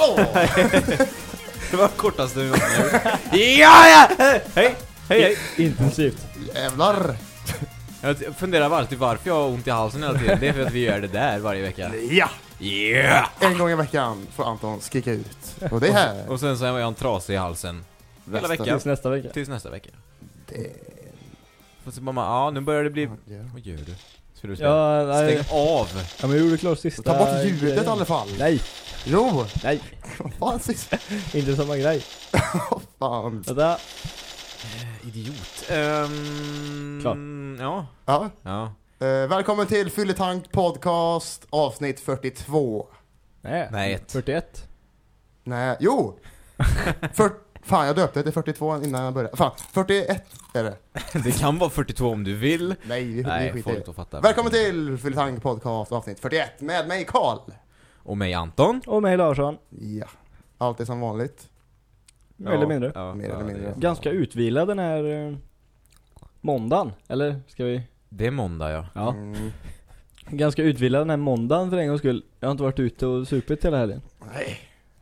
Hallå! Det var kortaste vi Ja! Hej! Intensivt. Jävlar! Jag funderar alltid varför jag har ont i halsen hela tiden. Det är för att vi gör det där varje vecka. Ja! Yeah! En gång i veckan får Anton skrika ut. Och det är här. Och sen så är jag en trasig i halsen hela veckan. Tills nästa vecka. Tills nästa vecka. Det... Och så mamma, ja nu börjar det bli... Ja. Vad gör du? Ska du Ja, stäng av? Ja, men jag gjorde klart sista. Ta bort ljudet i alla fall. Nej, Jo! nej. Vad fan sist? Inte samma grej. Fan. Vänta. Idiot. Klar. Ja. Ja. Ja. Välkommen till Fylletank podcast avsnitt 42. Nej, 41. Nej, jo! Fan, jag döpte det till 42 innan jag började. Fan, 41 är det. Det kan vara 42 om du vill. Nej, vi Nej, skiter får i inte att fatta. Välkommen till Fylletank podcast avsnitt 41 med mig Karl. Och mig Anton. Och mig Larsson. Ja, allt är som vanligt. Mer eller mindre. Ja, Mer eller mindre. Ganska utvilad den här måndagen. Eller ska vi? Det är måndag, ja. Ja. Mm, Ganska utvilad den här måndagen för en gångs skull. Jag har inte varit ute och supit hela helgen. nej.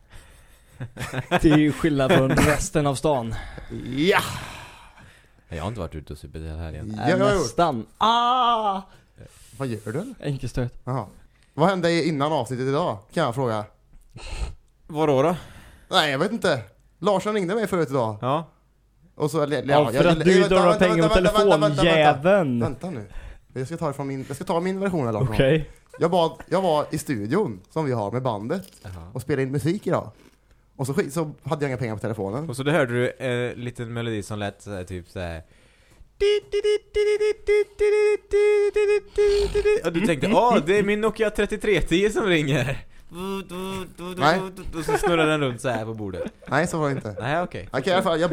Till skillnad från resten av stan. Ja! Jag har inte varit ute och supit hela helgen. Ja, jag har gjort. Nästan. Vad gör du? Enkelstöt. Jaha. Vad hände innan avsnittet idag? Kan jag fråga. Vadå då? Nej, jag vet inte. Larsson ringde mig förut idag. Ja. Och så... Ja, för att du inte har några pengar på telefonjäveln. Vänta nu. Jag ska ta min version av Larsson. Okej. Jag var i studion som vi har med bandet och spelade in musik idag. Och så hade jag inga pengar på telefonen. Och så då hörde du en liten melodi som lät så här, typ så här. Och du tänkte, det är min Nokia 3310 som ringer. Nej. Och så snurrar den runt så här på bordet. Nej, så var det inte. Nej, okej. Okej, i alla fall,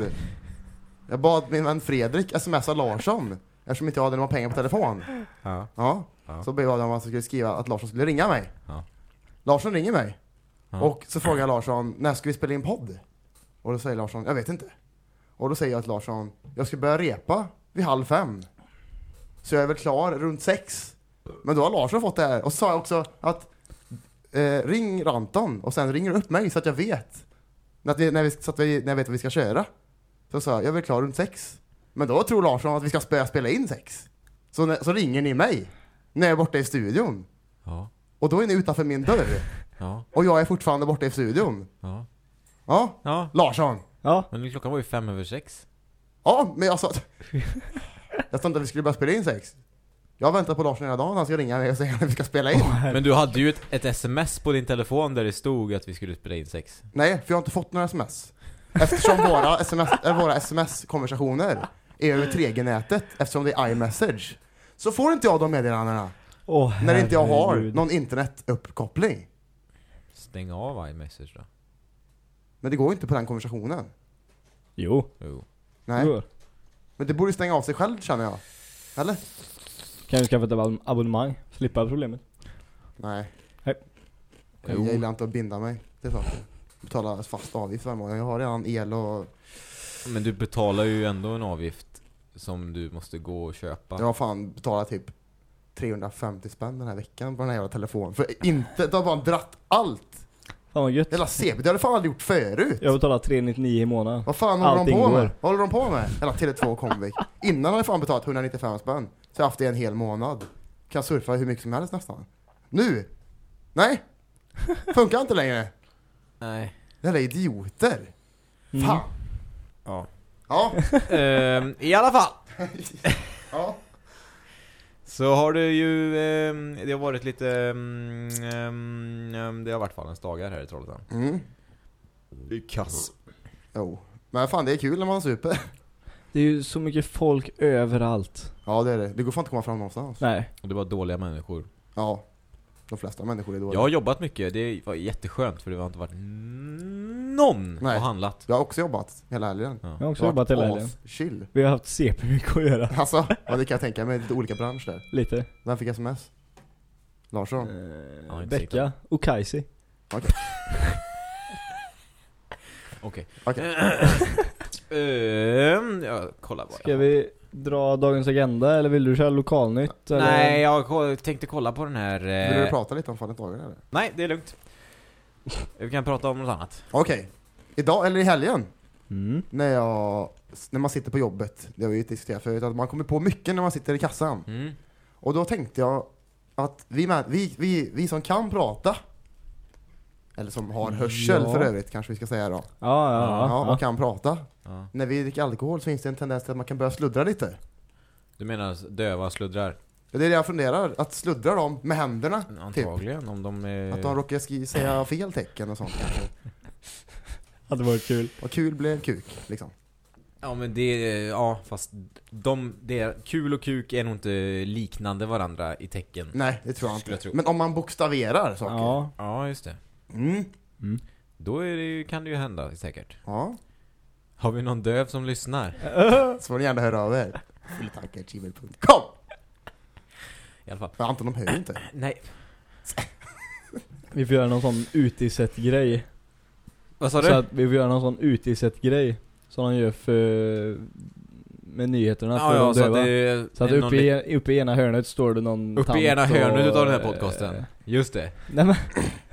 jag bad min vän Fredrik smsa Larsson eftersom inte jag hade några pengar på telefon. Ja. Ja. Ja. Så bad jag om att jag skulle skriva att Larsson skulle ringa mig. Ja. Larsson ringer mig. Ja. Och så frågar jag Larsson, när ska vi spela in podd? Och då säger Larsson, jag vet inte. Och då säger jag till Larsson, jag ska börja repa vid 4:30. Så jag är väl klar runt 6. Men då har Larsson fått det här. Och så sa jag också att ring Anton och sen ringer upp mig så att jag vet. När jag vet vad vi ska köra. Så sa jag är väl klar runt 6. Men då tror Larsson att vi ska spela in 6. Så ringer ni mig när jag är borta i studion. Ja. Och då är ni utanför min dörr. Ja. Och jag är fortfarande borta i studion. Ja. Ja, Ja. Larsson. Ja. Men klockan var ju 5:05. Ja, men jag sa att att vi skulle börja spela in 6. Jag väntar på Larsson hela dagen. Han ska ringa mig och säga att vi ska spela in. Men du hade ju ett sms på din telefon där det stod att vi skulle spela in 6. Nej, för jag har inte fått några sms. Eftersom våra sms-konversationer är över 3G-nätet, eftersom det är iMessage, så får inte jag de meddelandena när inte jag har någon internetuppkoppling. Stäng av iMessage då. Men det går inte på den konversationen. Jo. Nej, Jo. men det borde stänga av sig själv, känner jag. Eller? Kan vi skaffa ett abonnemang? Slippa problemet. Nej. Nej. Jag gillar inte att binda mig till saker. Betala fast avgift varje månad. Jag har redan el och... Men du betalar ju ändå en avgift som du måste gå och köpa. Jag har fan betalat typ 350 spänn den här veckan på den här jävla telefonen. För inte, det har bara dratt allt. Fan vad gött. Hela CP, det har du fan aldrig gjort förut. Jag betalar 399 i månaden. Vad fan håller de Allting på går. med? Vad håller de på med? Eller Tele2 Comviq. Innan har jag fan betalat 195 spänn. Så jag har haft det en hel månad. Kan surfa hur mycket som helst nästan. Nu? Nej. Funkar inte längre. Nej. Det här är idioter. Fan. Ja. Ja. I alla fall. Ja. Så har det ju det har varit lite det har varit fallens dagar här i Trollhättan. Mm. Det är kass. Jo. Men fan, det är kul när man super. Det är ju så mycket folk överallt. Ja, det är det. Det går fan inte att komma fram någonstans. Nej. Och det var dåliga människor. Ja. De flesta människor är dåliga. Jag har jobbat mycket. Det var jätteskönt för det har inte varit någon Nej. och handlat. Jag har också jobbat hela helgen. Ja. Jag har också jobbat hela helgen. Chill. Vi har haft CP mycket att göra. Alltså, ja, det kan jag tänka mig. Lite olika branscher där. Lite. Vem fick sms? Larsson? Ja, inte Becka och Kajsi. Okej. Okej. Okej. Jag kollar bara. Ska vi dra dagens agenda eller vill du köra lokalnytt? Eller? Nej, jag tänkte kolla på den här... Vill du prata lite om Fallen dagar eller? Nej, det är lugnt. Vi kan prata om något annat. Okej. Idag, eller i helgen, Mm. när man sitter på jobbet, det har vi ju diskuterat förut, att man kommer på mycket när man sitter i kassan. Mm. Och då tänkte jag att vi som kan prata, eller som har hörsel Ja. för övrigt kanske vi ska säga då. Ja. Och kan prata. Ja. När vi dricker alkohol så finns det en tendens till att man kan börja sluddra lite. Du menar döva sluddrar? Det är det jag funderar, att sluddra dem med händerna. Typ. Antagligen, om de är... Att de råkar säga fel tecken och sånt kanske. Hade varit kul. Och kul blev kuk, liksom. Ja, men fast kul och kuk är nog inte liknande varandra i tecken. Nej, det tror jag Skulle jag inte. tro. Men om man bokstaverar saker. Ja. Ja, just det. Mm. Då är kan det ju hända säkert. Ja. Har vi någon döv som lyssnar? Så får ni gärna höra av er. Fulltankar@gmail.com. I alla fall. Ja, Anton, de hör ju inte. Nej. Vi får göra någon sån utisett-grej. Vad sa Så du? att vi får göra någon sån utisett-grej som de gör med nyheterna för de Så att döva. det Så att uppe i ena hörnet står det någon uppe i ena hörnet utav den här podcasten. Just det. Nej men,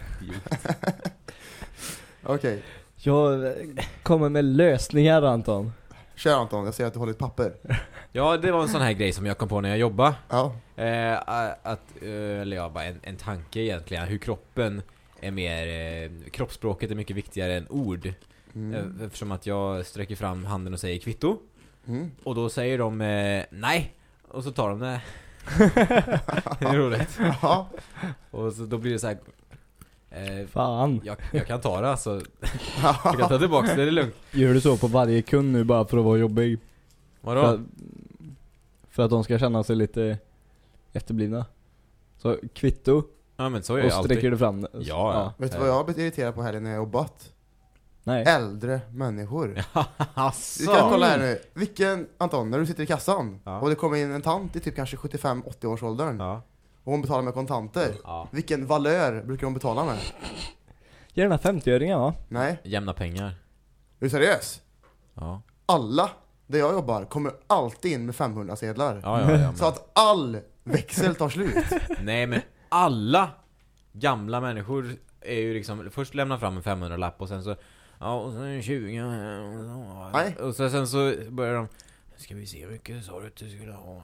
Okej. jag kommer med lösningar, Anton. Kör Anton, jag ser att du håller ett papper. Ja, det var en sån här grej som jag kom på när jag jobbade. Ja. Eller ja, bara en tanke egentligen. Hur kroppen är mer... kroppsspråket är mycket viktigare än ord. Eftersom att jag sträcker fram handen och säger kvitto. Mm. Och då säger de nej. Och så tar de det. Det är roligt. Ja. Och så då blir det så här... Fan. Jag kan ta det, alltså. Jag kan ta tillbaka det är lugnt. Gör du så på varje kund nu bara för att vara jobbig? Vadå? För att de ska känna sig lite efterblivna. Så kvitto Ja, men så är och jag alltid. sträcker du fram det. Ja. Vet du vad jag har blivit irriterad på här när jag jobbat? Nej. Äldre människor. Asså. Vi kan kolla här nu. Vilken, Anton, när du sitter i kassan Ja. och det kommer in en tant i typ kanske 75-80 års åldern Ja. och hon betalar med kontanter. Ja. Vilken valör brukar hon betala med? Gärna 50-öringar, va? Nej, Jämna pengar. är du seriös? Ja. Alla där jag jobbar kommer alltid in med 500-sedlar. Ja, Så att all växel tar slut. Nej, men alla gamla människor är ju liksom först lämna fram en 500-lapp och sen så och sen en 20 Nej. och sen så börjar de ska vi se hur mycket sa du att du skulle ha.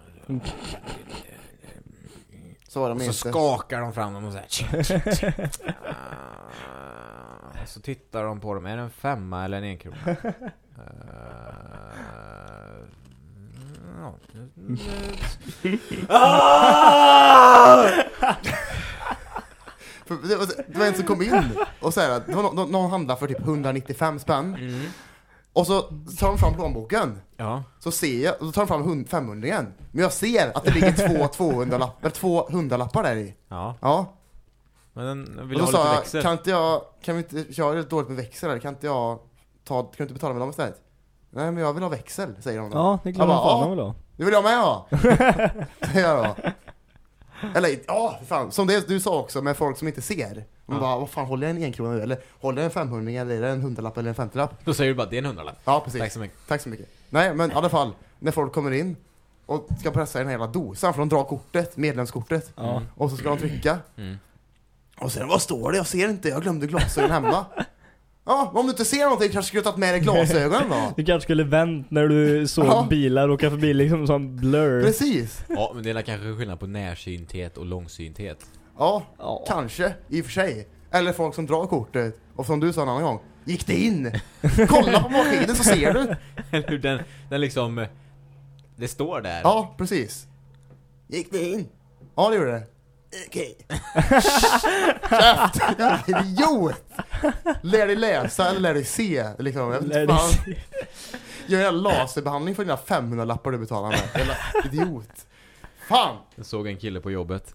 Så var de Och så inte. skakar de fram dem och så här. Så tittar de på dem. Är det en 5 eller en 1 krona? Det var en som kom in och sa att det var någon handlar för typ 195 spänn. Och så tar de fram plånboken. Ja. Så ser jag, och så tar de fram 500 igen. Men jag ser att det ligger två 100-lappar där i. Ja. Ja. Men den vill Och ha då lite sa jag, växel. kan vi inte, jag är dåligt med växel här, kan du inte betala med dem istället? Nej, men jag vill ha växel, säger de då. Ja, det är klart Jag bara, fan ja. de vill ha. Det vill jag med ha. Säger jag då. Eller, för fan, som det du sa också med folk som inte ser. Man bara, vad fan, håller jag en 1 krona nu? Eller håller jag en 500 eller är det en 100-lapp eller en 50-lapp? Då säger du bara det är en 100-lapp. Ja, precis. Tack så mycket. Tack så mycket. Nej, men i alla fall, när folk kommer in och ska pressa i den här jävla dosan, för de drar kortet, medlemskortet. Ja. Och så ska de trycka. Mm. Och sen, vad står det? Jag ser inte, jag glömde glasögon hemma. Ja, men om du inte ser någonting kanske skulle du tagit med dig glasögonen då. Du kanske skulle vänt när du såg Ja. bilar åka förbi liksom som blur. Precis. Ja, men det är kanske skillnad på närsynthet och långsynthet. Ja, Ja. kanske, i och för sig. Eller folk som drar kortet. Och som du sa en annan gång, gick det in? Kolla på maskinen så ser du. Eller hur den liksom... Det står där. Ja, precis. Gick det in? Ja, det gjorde det. Okej. Käft! Jävla idiot! Lär dig läsa eller lär dig se. Liksom. Jag vet inte Lär dig fan. se. Gör en laserbehandling för dina 500-lappar du betalar med. Jävla idiot. Fan! Jag såg en kille på jobbet.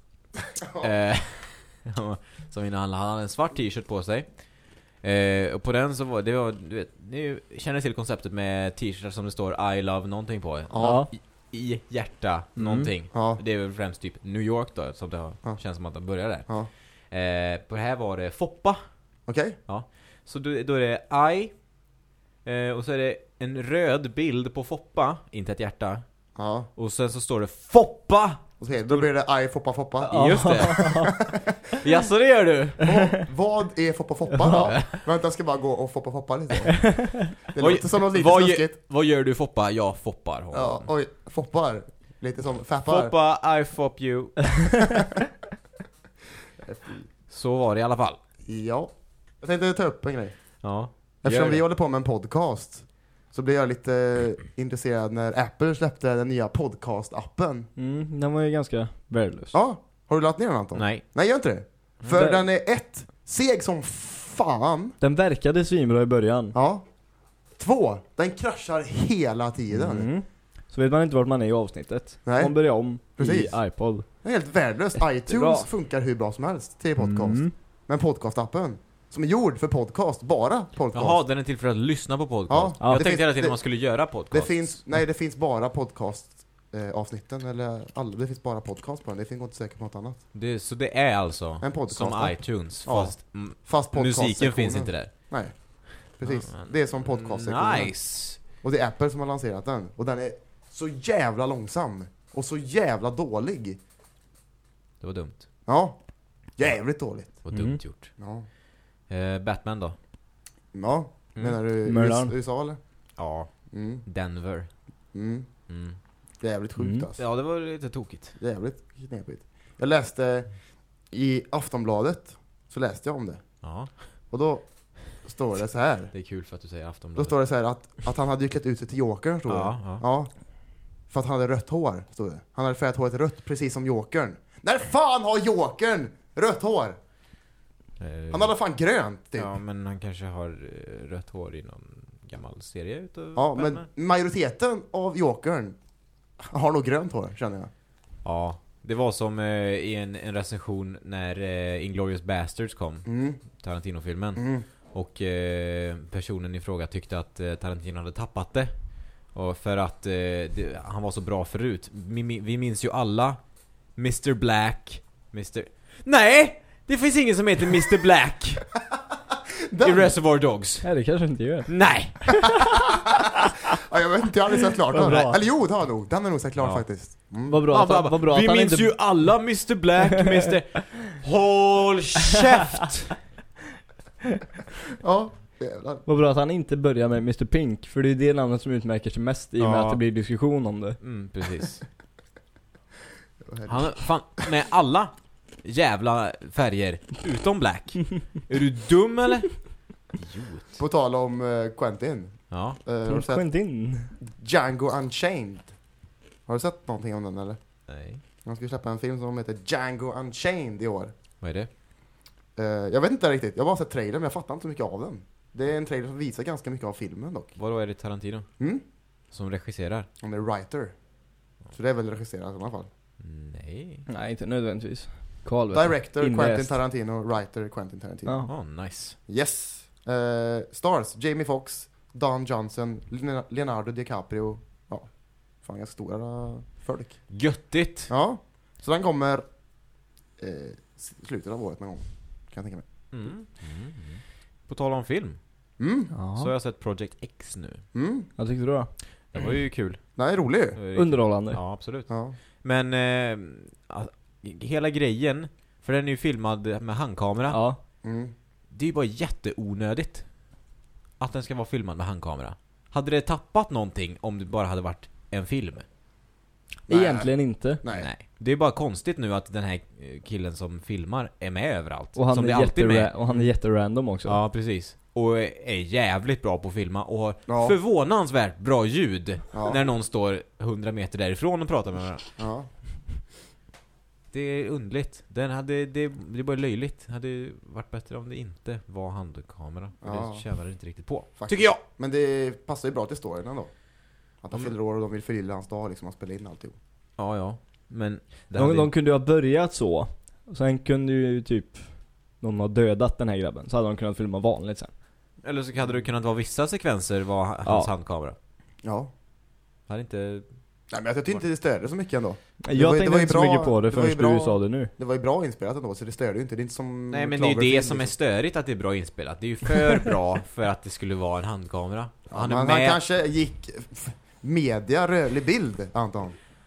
Som innan han hade en svart t-shirt på sig. Och på den så var det du vet, ni känner till konceptet med t-shirtar som det står I love någonting på. Ja. I hjärta någonting. Ja. Det är väl främst typ New York då, som det har, Ja. känns som att de börjar där. Ja. På det här var det Foppa. Okej? Så då är det I och så är det en röd bild på Foppa, inte ett hjärta. Ja. Och sen så står det Foppa Och så då blir det aj foppa foppa. Ja. Just det. Jaså, det gör du? Och vad är foppa foppa då? Vänta, jag ska bara gå och foppa lite. Det låter som något lite snuskigt. Vad gör du, Foppa? Jag foppar honom. Ja, oj, foppar. Lite som fappar. Foppa, I fop you. Så var det i alla fall. Ja. Jag tänkte ta upp en grej. Ja. Eftersom Gör vi det. håller på med en podcast så blev jag lite intresserad när Apple släppte den nya podcast-appen. Den var ju ganska värdelös. Ja, har du lagt ner den, Anton? Nej. Nej, gör inte det. För Det- den är seg som fan. Den verkade svinbra i början. Ja. 2, den kraschar hela tiden. Så vet man inte vart man är i avsnittet. Nej. Man börjar om Precis. i iPod. Det är helt värdelöst. iTunes funkar hur bra som helst till podcast. Men podcast-appen, som är gjord för podcast, bara podcast. Jaha, den är till för att lyssna på podcast. Ja, Jag det tänkte finns- hela tiden det- man skulle göra podcast. Det finns bara podcast avsnitten eller det finns bara podcast på den. Det finns inte säkert på något annat. Så det är alltså En podcast som app. iTunes, Ja. Fast podcast musiken finns inte där. Nej. Precis. Ja, men- Det är som podcast-sektionen. Nice. Och det är Apple som har lanserat den. Och den är så jävla långsam. Och så jävla dålig. Det var dumt. Ja. Jävligt dåligt. Det var dumt gjort. Ja. Batman då? Ja. Menar du Mördaren. USA eller? Ja. Mm. Denver. Mm. Mm. Jävligt sjukt alltså. Ja, det var lite tokigt. Jävligt knepigt. Jag läste i Aftonbladet. Så läste jag om det. Ja, Och då står det så här. det är kul för att du säger Då Aftonbladet. står det så här att han hade ju klätt ut sig till Jokern, står det. Ja. Ja. För att han hade rött hår, stod det. Han hade färgat håret rött, precis som Jokern. När fan har Jokern rött hår? Han hade fan grönt, typ. Ja, men han kanske har rött hår i någon gammal serie utav Ja, Batman. men majoriteten av Jokern har nog grönt hår, känner jag. Ja, det var som i en recension när Inglourious Basterds kom, Tarantino-filmen. Och personen i fråga tyckte att Tarantino hade tappat det. Och för att han var så bra förut. Vi minns ju alla Mr. Black, Nej! Det finns ingen som heter Mr. Black i Reservoir Dogs. Nej, det kanske inte gör. Nej! Ja, jag vet inte, jag har aldrig sett klart Vad den. bra. Eller jo, det har jag nog. Den är nog sett klart Ja. faktiskt. Vad bra, vad bra Vi att han minns inte... ju alla Mr. Black, Håll käft! Ja, jävlar. Vad bra att han inte börjar med Mr. Pink. För det är det namnet som utmärker sig mest i och med Ja. att det blir diskussion om det. Precis. Han fan med alla jävla färger utom black. Är du dum eller? Idiot. På tal om Quentin. Ja. Har du sett Quentin. Django Unchained? Har du sett någonting om den eller? Nej. Han ska släppa en film som heter Django Unchained i år. Vad är det? Jag vet inte riktigt, jag har bara sett trailern men jag fattar inte så mycket av den. Det är en trailer som visar ganska mycket av filmen dock. Vadå, är det Tarantino som regisserar? Han är writer. Så det är väl regisserat i alla fall. Nej. Nej, inte nödvändigtvis. Carl, vet du. Director Inläst. Quentin Tarantino, writer Quentin Tarantino. Ja. Nice. Yes. Stars, Jamie Foxx, Don Johnson, Leonardo DiCaprio. Ja, fan ganska stora folk. Göttigt. Ja, så den kommer slutet av året någon gång, kan jag tänka mig. På tal om film, så har Ja. jag sett Project X nu. Vad tyckte du då? Det var ju kul. Den är rolig. Det var riktigt- Underhållande. Ja, absolut. Ja. Men hela grejen, för den är ju filmad med handkamera. Ja. Det är ju bara jätteonödigt att den ska vara filmad med handkamera. Hade det tappat någonting om det bara hade varit en film? Nej. Egentligen inte. Nej. Det är bara konstigt nu att den här killen som filmar är med överallt. Och han, som är det alltid med. och han är jätterandom också. Ja, precis. Och är jävligt bra på att filma och har Ja. förvånansvärt bra ljud Ja. när någon står 100 meter därifrån och pratar med varandra. Ja. Det är underligt. Det är bara löjligt. Det hade varit bättre om det inte var handkamera. Och Ja. det tjänar det inte riktigt på. Faktiskt. Tycker jag! Men det passar ju bra till storyn ändå. Att han fyller år och de vill förgylla hans dag liksom och spela in alltihop. Ja. Men det De kunde ju ha börjat så. Och sen kunde ju typ någon ha dödat den här grabben. Så hade de kunnat filma vanligt sen. Eller så hade det kunnat vara vissa sekvenser var hans handkamera. Ja. Hade inte... Nej, men jag tyckte inte det störde så mycket ändå. Jag var ju tänkte inte så bra- mycket på det det var ju förrän du bra- sa det nu. Det var ju bra inspelat ändå, så det störde ju inte. Det är inte som Nej, men det är ju det Cloverfield, som är liksom. störigt att det är bra inspelat. Det är ju för bra för att det skulle vara en handkamera. Ja, Han men är han med... kanske gick media rörlig bild, Anton.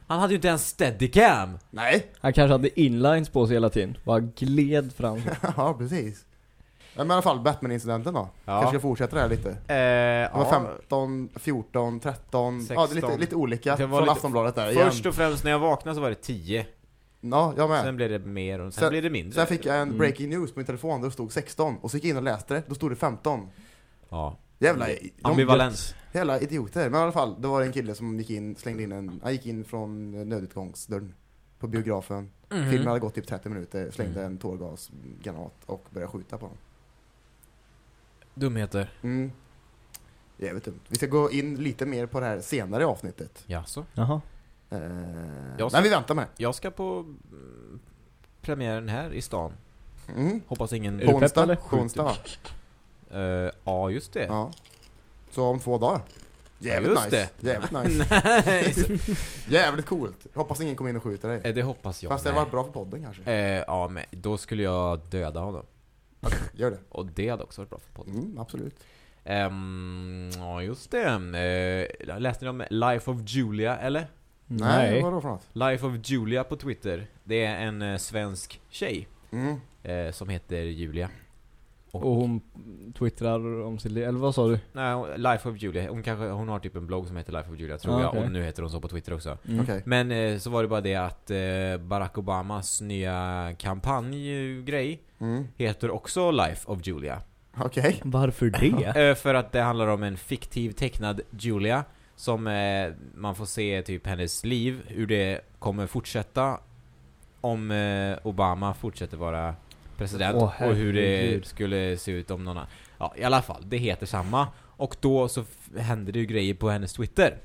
Han hade ju inte ens steadicam. Nej. Han kanske hade inlines på sig hela tiden. Bara gled fram. Ja, precis. Men i alla fall, Batman-incidenten då. Ja. Kanske fortsätter det här lite. Det var 15, 14, 13. 16. Ja, det är lite olika Det var från lite- Aftonbladet där igen. Först och främst när jag vaknade så var det 10. Ja, jag med. Sen blev det mer och sen blev det mindre. Sen fick jag en breaking news på min telefon där det stod 16. Och så gick jag in och läste det, då stod det 15. Ja. Jävla, Ambivalens. jävla idioter. Men i alla fall, det var en kille som slängde in han gick in från nödutgångsdörren på biografen. Filmen hade gått typ 30 minuter, slängde en tårgasgranat och började skjuta på honom. Dumheter. Jävligt dumt. Vi ska gå in lite mer på det här senare i avsnittet. Jaså? Jaha. Men vi väntar med. Jag ska på premiären här i stan. Hoppas ingen... Är du På pepp, eller? onsdag. Ja, just det. Ja. Så om 2 dagar. Jävligt Just nice. det. Jävligt nice. Nice. Jävligt coolt. Hoppas ingen kommer in och skjuter dig. Det hoppas jag. Fast det med. var bra för podden kanske. Ja, men då skulle jag döda honom. Gör det. Och det hade också varit bra för podden. Absolut. Ja, just det. Läste ni om Life of Julia, eller? Nej, vadå för något? Life of Julia på Twitter. Det är en svensk tjej som heter Julia. Och hon twittrar om sitt liv. Eller vad sa du? Nej, Life of Julia. Hon har typ en blogg som heter Life of Julia, tror jag. Okay. Och nu heter hon så på Twitter också. Okej. Men så var det bara det att Barack Obamas nya kampanjgrej heter också Life of Julia. Okej. Varför det? För att det handlar om en fiktiv tecknad Julia som man får se typ hennes liv, hur det kommer fortsätta om Obama fortsätter vara president och hur det skulle se ut om någon annan. Ja, i alla fall, det heter samma. Och då så händer det ju grejer på hennes Twitter.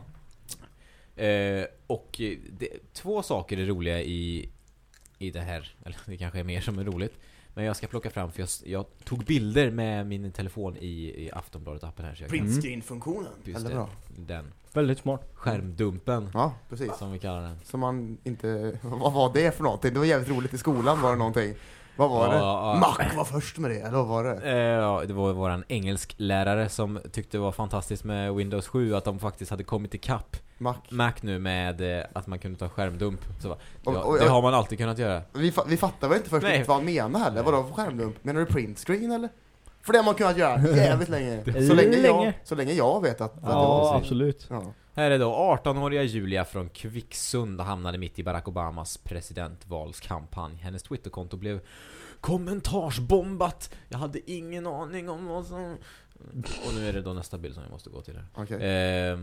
Och två saker är roliga i det här. Eller det kanske är mer som är roligt. Men jag ska plocka fram, för jag tog bilder med min telefon i Aftonbladet-appen här. Printscreen-funktionen. Just Eller det, bra. den Väldigt smart. skärmdumpen, Ja, precis. som vi kallar den. Som man inte... Vad var det för någonting? Det var jävligt roligt i skolan, var det någonting. Vad var det? Mac var först med det, eller vad var det? Ja, det var våran engelsklärare som tyckte det var fantastiskt med Windows 7, att de faktiskt hade kommit ikapp Mac nu med att man kunde ta skärmdump. Så det har man alltid kunnat göra. Vi fattar väl inte först Nej. riktigt vad han menar heller. Vadå för skärmdump? Menar du printscreen eller? För det har man kunnat göra jävligt länge. Så länge jag vet att Ja, absolut. Ja. Här är då 18-åriga Julia från Kvicksund och hamnade mitt i Barack Obamas presidentvalskampanj. Hennes Twitterkonto blev kommentarsbombat. Jag hade ingen aning om vad som... Och nu är det då nästa bild som jag måste gå till här. Okay.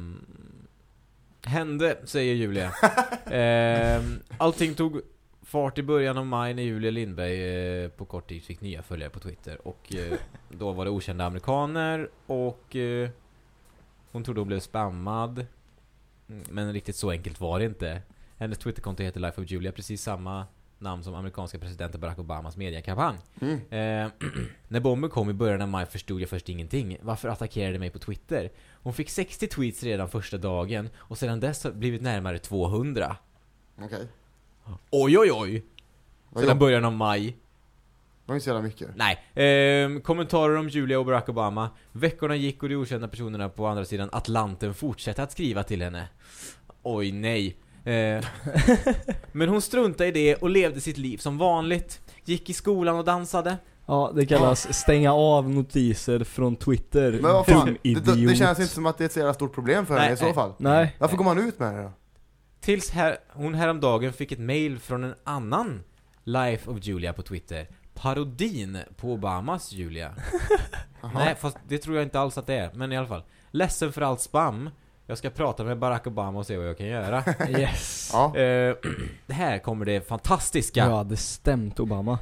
Hände, säger Julia. Allting tog fart i början av maj när Julia Lindberg på kort tid fick nya följare på Twitter. Och då var det okända amerikaner och hon trodde hon blev spammad. Men riktigt så enkelt var det inte. Hennes Twitterkonto heter Life of Julia, precis samma namn som amerikanska presidenten Barack Obamas mediekampanj. När bomben kom i början av maj förstod jag först ingenting. Varför attackerade mig på Twitter? Hon fick 60 tweets redan första dagen och sedan dess har blivit närmare 200. Okej. Oj. Sedan början av maj. Det var inte så jävla mycket. Nej. Kommentarer om Julia och Barack Obama. Veckorna gick och de okända personerna på andra sidan Atlanten fortsatte att skriva till henne. Oj, nej. Men hon struntade i det och levde sitt liv som vanligt. Gick i skolan och dansade. Ja, det kallas stänga av notiser från Twitter. Men vad fan, idiot. det känns inte som att det är ett så jävla stort problem för henne i så fall. Nej. Varför går man ut med det då? Tills hon häromdagen fick ett mail från en annan Life of Julia på Twitter. Parodin på Obamas Julia. Nej, fast det tror jag inte alls att det är. Men i alla fall. Ledsen för allt spam. Jag ska prata med Barack Obama och se vad jag kan göra. Yes. Ja. Det här kommer det fantastiska. Ja, det stämt Obama.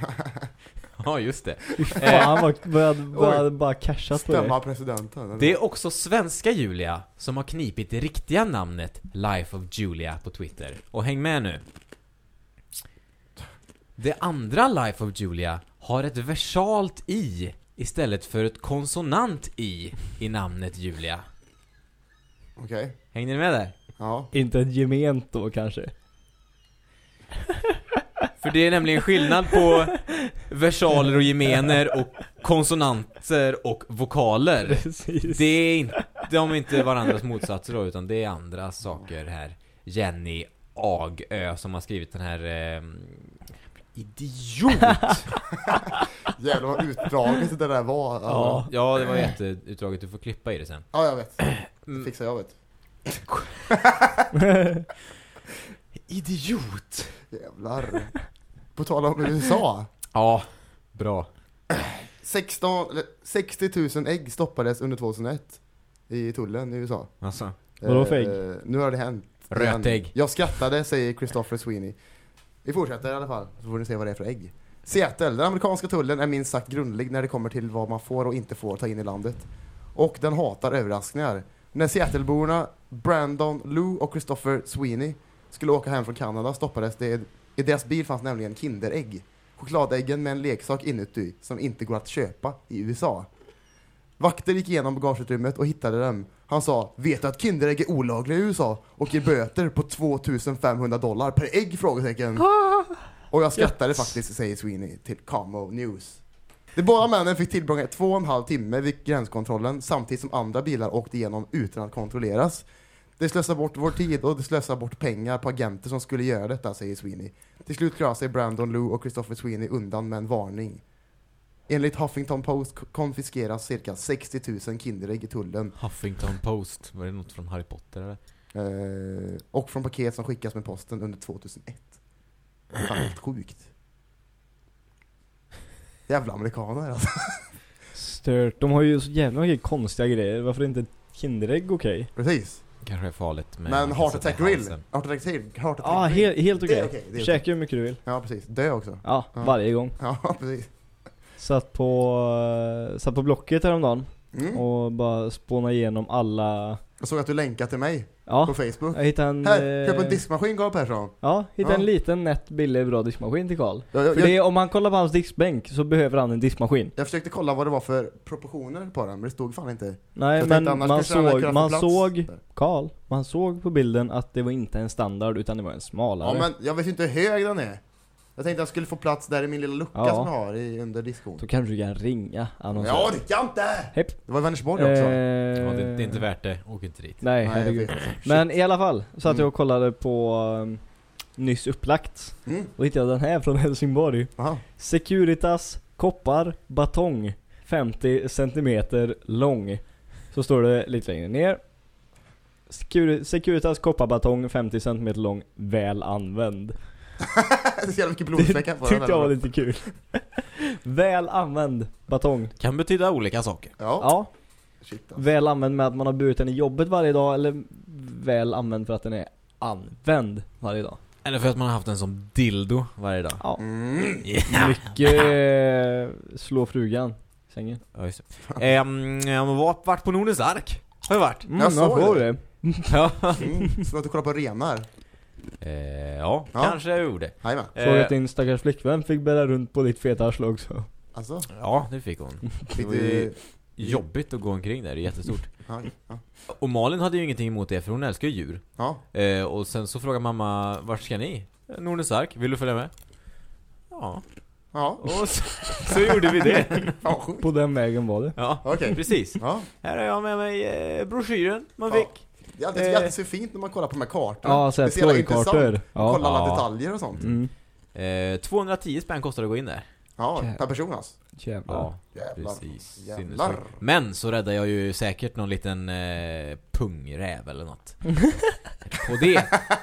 Ja, just det. Fan, vad bara cashat på Stämma det. presidenten. Det är också svenska Julia som har knipit det riktiga namnet Life of Julia på Twitter. Och häng med nu. Det andra Life of Julia har ett versalt i istället för ett konsonant i namnet Julia. Okej. Hängde ni med där? Ja. Inte ett gement då kanske. För det är nämligen skillnad på versaler och gemener och konsonanter och vokaler. Precis. Det är inte, de är inte varandras motsatser då, utan det är andra saker här. Jenny Agö som har skrivit den här idiot. Jävlar vad utdraget det där var. Ja, det var jätteutdraget. Du får klippa i det sen. Ja, jag vet. Det fixar jag, vet. Idiot. Jävlar. På tal om USA. Ja, bra. 60 000 ägg stoppades under 2001 i tullen i USA. Alltså. Vadå för ägg? Nu har det hänt. Rötägg. Jag skrattade, säger Christopher Sweeney. Vi fortsätter i alla fall, så får ni se vad det är för ägg. Seattle, den amerikanska tullen är minst sagt grundlig när det kommer till vad man får och inte får ta in i landet. Och den hatar överraskningar. När Seattleborna Brandon Lou och Christopher Sweeney skulle åka hem från Kanada stoppades det. I deras bil fanns nämligen Kinderägg. Chokladäggen med en leksak inuti som inte går att köpa i USA. Vakter gick igenom bagageutrymmet och hittade dem. Han sa, vet du att Kinderägg är olagliga i USA och ger böter på $2,500 per ägg? Frågetecken. Och jag skrattade faktiskt, säger Sweeney till Como News. De båda männen fick tillbringa 2,5 timme vid gränskontrollen samtidigt som andra bilar åkte igenom utan att kontrolleras. Det slösar bort vår tid och det slösar bort pengar på agenter som skulle göra detta, säger Sweeney. Till slut klarar sig Brandon Lou och Christopher Sweeney undan med en varning. Enligt Huffington Post konfiskeras cirka 60 000 Kinderägg i tullen. Huffington Post, var det något från Harry Potter eller? Och från paket som skickas med posten under 2001. Det är fan helt sjukt. Jävla amerikaner alltså. Stört. De har ju så jävla mycket konstiga grejer. Varför är inte Kinderägg okej? Precis. Kanske är farligt med. Men Heart Attack Grill. Heart Attack Ja, helt okej. Okay. Käka hur mycket du vill. Ja, precis. Dö också. Ja, varje gång. Ja, precis. Satt på Blocket häromdagen och bara spåna igenom alla. Jag såg att du länkade till mig på Facebook. Jag hittade en... Köp en diskmaskin, Carl Persson. Ja, hittade en liten, nätt, billig, bra diskmaskin till Carl. För det, om man kollar på hans diskbänk så behöver han en diskmaskin. Jag försökte kolla vad det var för proportioner på den, men det stod fan inte. Nej, men man såg på bilden att det var inte en standard utan det var en smalare. Ja, men jag vet inte hur hög den är. Jag tänkte att jag skulle få plats där i min lilla lucka som jag har under diskon. Så kanske du kan ringa. Ja, det kan inte! Hepp. Det var Vänersborg också. Ja, det är inte värt det. Åk inte dit. Nej, herregud. Men i alla fall så att jag kollade på nyss upplagt. Och hittade jag den här från Helsingborg. Aha. Securitas koppar batong 50 cm lång. Så står det lite längre ner. Securitas kopparbatong 50 cm lång, väl använd. Det är så jävla mycket blodfläckar på den. Tyckte jag var lite kul. Väl använd batong. Kan betyda olika saker. Ja. Shit, alltså. Väl använd med att man har burit den i jobbet varje dag, eller väl använd för att den är använd varje dag. Eller för att man har haft en som dildo varje dag. Ja. Yeah. Mycket slå frugan i sängen. Ja, just det. Jag har varit på Nordens Ark. Har jag varit? Jag såg det. Ja. Så att du kollar på renar. Ja, kanske jag gjorde. Såg att din stackars flickvän fick bära runt på ditt feta arsle också. Alltså? Ja, det fick hon. Det var ju jobbigt att gå omkring där, det är jättestort. Ja. Och Malin hade ju ingenting emot det, för hon älskar ju djur. Ja. Och sen så frågade mamma, vart ska ni? Nordens Ark, vill du följa med? Ja. Och så gjorde vi det. På den vägen var det. Ja, okej. Precis. Ja. Här har jag med mig broschyren man fick. Det är alltid så fint när man kollar på de här kartorna. Ja, så här plojkartor. Ja. Kolla alla detaljer och sånt. 210 spänn kostar det att gå in där. Ja, per person alltså. Jävlar. Precis. Jävlar. Men så räddar jag ju säkert någon liten pungräv eller något. Och det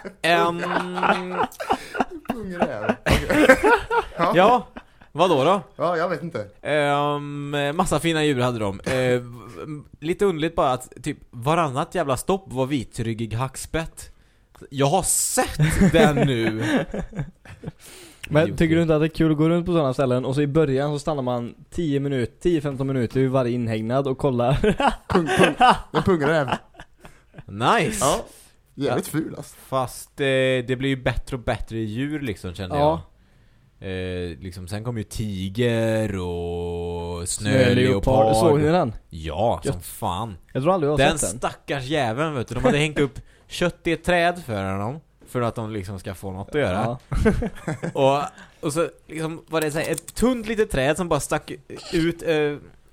pungräv. Ja, vadå då? Ja, jag vet inte. Massa fina djur hade de. Lite underligt bara att typ varannat jävla stopp var vitryggig hackspett. Jag har sett den nu. Men tycker du inte att det är kul att gå runt på sådana ställen och så i början så stannar man 10-15 minuter i varje inhägnad och kollar? En pungräv. Nice. Ja, jävligt ful alltså. Fast det blir ju bättre och bättre djur liksom, kände jag. Liksom, sen kom ju tiger och snöleopard. Såg ni den? Ja, som fan. Jag tror aldrig jag har den sett den. Stackars jäveln, vet du. De hade hängt upp kött i ett träd för honom, för att de liksom ska få något att göra. Och så liksom var det så här, ett tunt litet träd som bara stack ut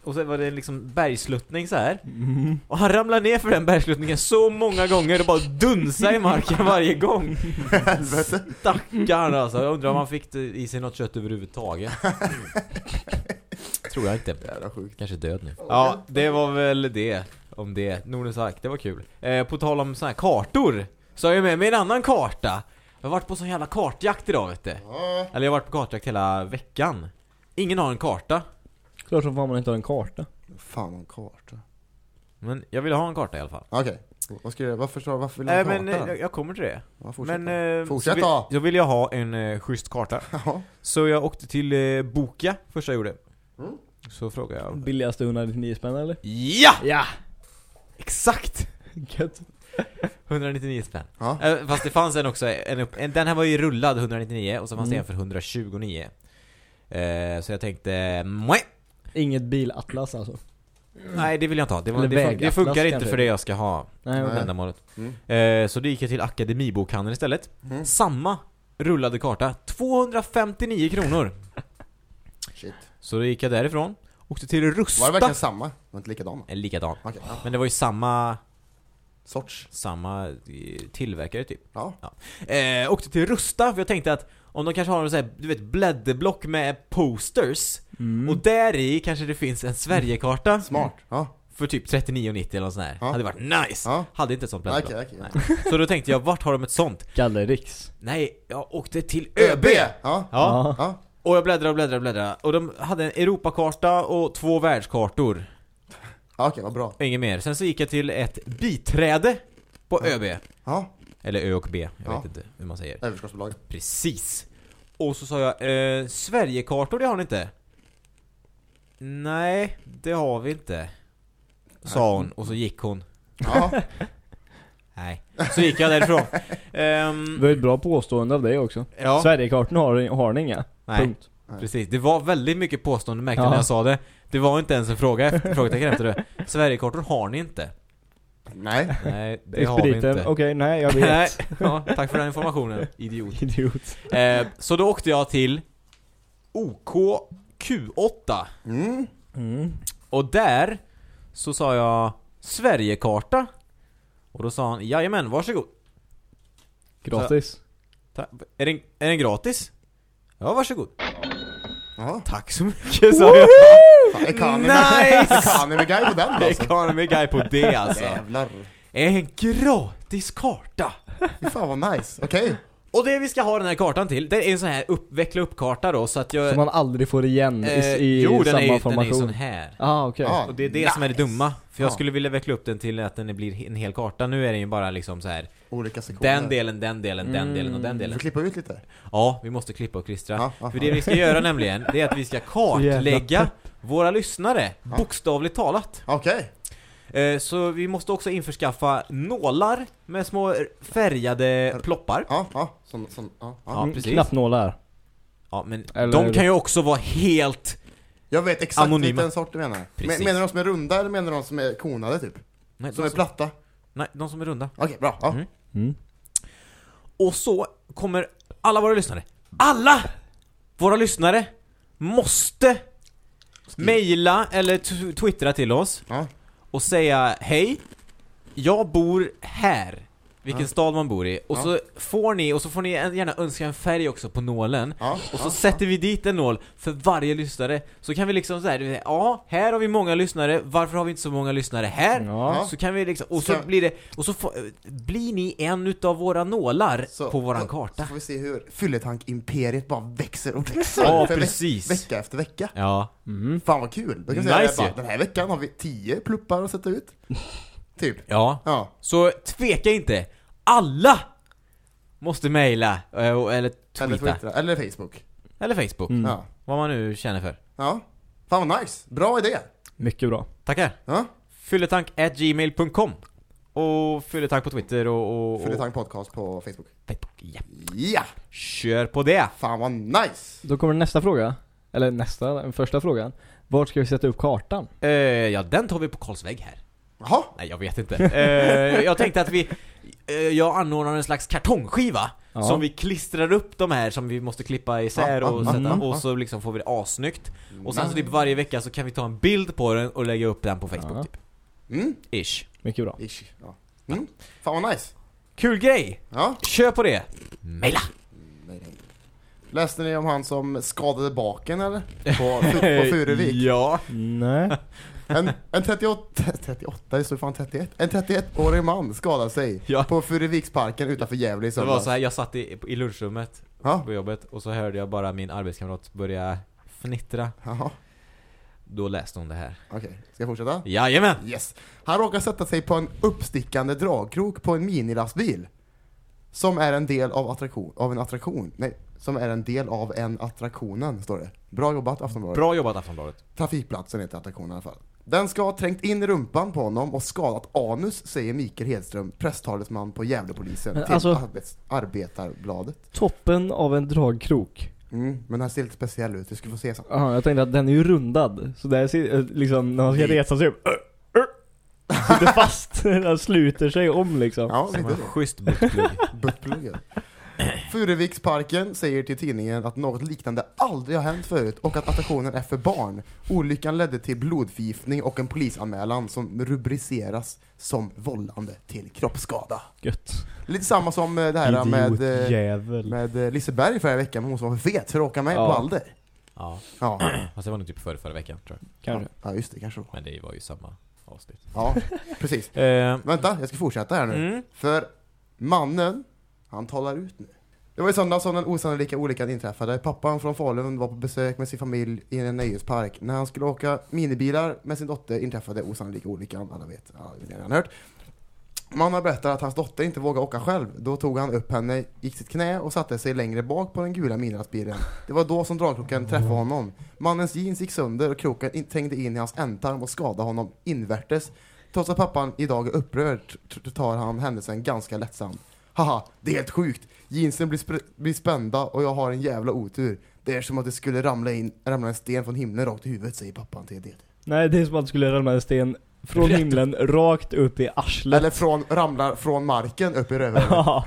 och så var det liksom bergsluttning så här. Och han ramlade ner för den bergsluttningen så många gånger och bara dunsade i marken varje gång. Helvete. Stackarn alltså. Jag undrar om han fick i sig något kött överhuvudtaget. Tror jag inte. Jävla sjukt. Kanske död nu. Ja, det var väl det om det. Nordens ark, det var kul. På tal om såna här kartor, så har jag med mig en annan karta. Jag har varit på sån jävla kartjakt idag, vet du. Eller jag har varit på kartjakt hela veckan. Ingen har en karta. Klart som fan man inte har en karta. Fan, en karta. Men jag vill ha en karta i alla fall. Okej. Vad ska jag, varför vill du ha en karta? Men jag kommer till det. Ja, fortsätt Men fortsätt så vill jag ha en schysst karta. Ja. Så jag åkte till Boka första jag gjorde. Så frågade jag. Billigaste 199 spänn eller? Ja! Ja! Exakt! Gött. 199 spänn. Ja. Fast det fanns en också, den här var ju rullad 199 och så fanns det en för 129. Så jag tänkte, Inget bilatlas alltså. nej, det vill jag inte ha. Det Vägatlas funkar inte kanske. för det jag ska ha. Nej, Nej. Ändamålet. Mm. Så då gick jag till Akademibokhandeln istället. Mm. Samma rullade karta, 259 kronor. Shit. Så då gick jag därifrån. Åkte till Rusta. Var det verkligen samma? Var det inte likadan? Likadan. Okej, ja. Men det var ju samma Sorts. tillverkare typ. Ja. Åkte till Rusta för jag tänkte att om de kanske har så här, du vet, blädderblock med posters och där i kanske det finns en Sverigekarta. Smart. Ja. För typ 39,90 eller något sånt här. Ja. Hade varit nice. Ja. Hade inte ett sånt blädderblock. Okej. Nej. Så då tänkte jag, vart har de ett sånt? Gallerix. Nej, jag åkte till ÖB. Ja. Ja. Ja. Och jag bläddrade. Och de hade en Europakarta och 2 världskartor. Okej, vad bra. Inget mer. Sen så gick jag till ett biträde på ÖB. Ja. Eller Ö och B, jag Ja. vet inte hur man säger. Överskottsbolag. Precis. Och så sa jag, Sverigekartor, det har ni inte? Nej, det har vi inte. Sa hon, och så gick hon. Ja. Nej. Så gick jag därifrån. Det var ett bra påstående av dig också. Ja, Sverigekartan har ni inga. nej, Punkt. precis. Det var väldigt mycket påstående, märkte Ja. när jag sa det. Det var inte ens en frågetecken efter det. Sverigekartor har ni inte? Nej. Nej, det har vi Expediten, inte. okej, nej, jag vet. Nej, ja, tack för den informationen, idiot. Idiot. Så då åkte jag till OKQ8. Och där så sa jag Sverigekarta. Och då sa han, jajamän, varsågod. Gratis. Är den gratis? Ja, varsågod. Ja. Tack så mycket, sa jag. Fan, economy guy på den alltså. Economy guy på det alltså. Jävlar. En gratis karta. Fy fan vad nice. Okej. Och det vi ska ha den här kartan till, det är en sån här veckla upp karta då, så att jag... Som man aldrig får igen i jo, samma den är formation. sån här. Okej. Ja. Och det är det som är det dumma. För jag Ja. skulle vilja veckla upp den till att den blir en hel karta. Nu är den ju bara liksom så här. Olika sektioner. Den delen, den delen, den delen och den Du delen. får klippa ut lite. Ja, vi måste klippa och klistra. Ja. För det vi ska göra nämligen, det är att vi ska kartlägga våra lyssnare, bokstavligt talat. Okej. Så vi måste också införskaffa nålar med små färgade ploppar. Ja. Ja, precis. Knappnålar. Ja, men Eller- de kan ju också vara helt... Jag vet exakt Anonyma. vilken sort du menar. Precis. Menar de som är runda eller menar de som är konade typ? Nej, Som är platta? nej, de som är runda. Okej, bra. Ja. Och så kommer alla våra lyssnare. Alla våra lyssnare måste mejla eller twittra till oss Ja. och säga hej, jag bor här. Vilken stad man bor i. Och så får ni gärna önska en färg också på nålen. Ja. Och så sätter vi dit en nål för varje lyssnare. Så kan vi liksom säga, ja, här har vi många lyssnare. Varför har vi inte så många lyssnare här? Ja. Så kan vi liksom, och så blir det, och så blir ni en utav våra nålar på våran karta. Så får vi se hur Fylletank-imperiet bara växer och växer. Ja, för precis. Vecka efter vecka. Ja. Fan vad kul. Då kan vi Nice, säga ju. den här veckan har vi 10 pluppar att sätta ut. Typ. Ja. Ja. Så tveka inte. Alla måste mejla eller Eller tweeta. Twitter. Eller Facebook. Eller Facebook. Ja. Vad man nu känner för. Ja. Fan vad nice. Bra idé. Mycket bra. Tackar. Ja. Fylletank@gmail.com. Och Fylletank på Twitter och Fylletank podcast på Facebook. Facebook. Ja. Ja. Kör på det. Fan vad nice. Då kommer nästa fråga. Eller den första frågan. Vart ska vi sätta upp kartan? Ja, den tar vi på Karlsvägg här. Jaha. Nej, jag vet inte. Jag tänkte att jag anordnar en slags kartongskiva som vi klistrar upp de här som vi måste klippa isär och sätta, och så liksom får vi det assnyggt. Och sen så typ varje vecka så kan vi ta en bild på den och lägga upp den på Facebook typ. Ish. Mycket bra. Ish. Ja. Fan vad nice. Kul grej. Ja. Kör på det. Maila. Läste ni om han som skadade baken eller? På Furuvik? Ja. Nej. En 38, det står fan 31. En 31-årig man skadade sig på Furuviksparken utanför Gävle i söndags. Det var så här, jag satt i lunchrummet på jobbet och så hörde jag bara min arbetskamrat börja fnittra. Jaha. Då läste hon det här. Okej, ska jag fortsätta? Jajamän! Yes. Han råkar sätta sig på en uppstickande dragkrok på en minilastbil som är en del av en attraktionen, står det. Bra jobbat, Aftonbladet. Bra jobbat, Aftonbladet. Trafikplatsen heter attraktionen i alla fall. Den ska ha trängt in i rumpan på honom och skadat anus, säger Mikael Hedström, presstalesman på Gävlepolisen till alltså, Arbetarbladet. Toppen av en dragkrok. Men den här ser lite speciell ut, du ska få se så. Ja, jag tänkte att den är ju rundad. Så där ser liksom, när man ska resa sig upp sitter fast, den sluter sig om liksom. Ja, som en schysst buttplugg. Furuviksparken säger till tidningen att något liknande aldrig har hänt förut och att attraktionen är för barn. Olyckan ledde till blodförgiftning och en polisanmälan som rubriceras som vållande till kroppsskada. Gött. Lite samma som det här med Liseberg förra veckan, hon som var för fet för att åka med på Alder. Ja. Fast det var nog typ förra veckan, tror jag. Kanske. Ja, just det, kanske. Men det var ju samma avsnitt. Ja, precis. Vänta, jag ska fortsätta här nu. För mannen, han talar ut nu. Det var i söndag som den osannolika olyckan inträffade. Pappan från Falun var på besök med sin familj i en nöjespark. När han skulle åka minibilar med sin dotter inträffade osannolika olyckan. Alla vet, det har redan hört. Mannen berättar att hans dotter inte vågade åka själv. Då tog han upp henne, gick sitt knä och satte sig längre bak på den gula minilastbilen. Det var då som dragkroken träffade honom. Mannens jeans gick sönder och kroken trängde in i hans ändtarm och skadade honom invärtes. Trots att pappan idag är upprörd tar han händelsen ganska lättsamt. Haha, det är helt sjukt. Jeansen blir spända och jag har en jävla otur. Det är som att det skulle ramla en sten från himlen rakt i huvudet, säger pappan till det. Nej, det är som att det skulle ramla en sten från himlen rakt upp i arslet. Eller ramlar från marken upp i röven.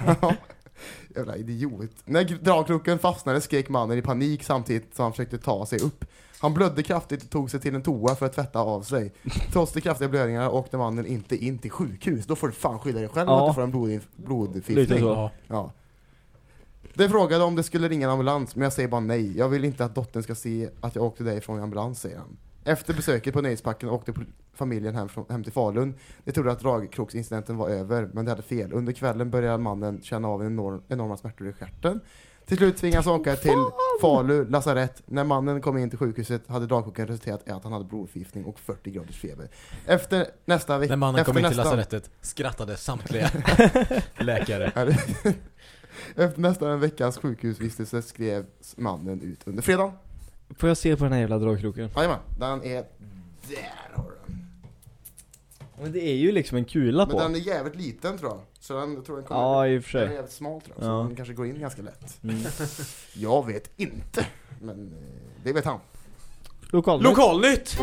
Jävla idiot. När dragkroken fastnade skrek mannen i panik samtidigt som han försökte ta sig upp. Han blödde kraftigt och tog sig till en toa för att tvätta av sig. Trots de kraftiga blödningarna åkte mannen inte in till sjukhus. Då får du fan skydda dig själv om du får en blodförgiftning. Ja. Det frågade om det skulle ringa en ambulans, men jag säger bara nej. Jag vill inte att dottern ska se att jag åkte därifrån i ambulans, säger han. Efter besöket på nöjesparken åkte familjen hem till Falun. De trodde att dragkroksincidenten var över, men det hade fel. Under kvällen började mannen känna av enorma smärtor i stjärten. Till slut tvingades han åka till Falu lasarett. När mannen kom in till sjukhuset hade dragkroken resulterat i att han hade blodförgiftning och 40 graders feber. Efter nästa vecka... När mannen kom in till lasarettet skrattade samtliga läkare. Efter nästan en veckas sjukhusvistelse skrev mannen ut under fredagen. Får jag se på den här jävla dragkroken? Jajamän, den är där, har den. Men det är ju liksom en kula på. Men den är jävligt liten, tror jag. Så den tror jag kommer... i och för sig. Den är jävligt smal, tror jag. Så den kanske går in ganska lätt. Jag vet inte. Men det vet han. Lokalnytt!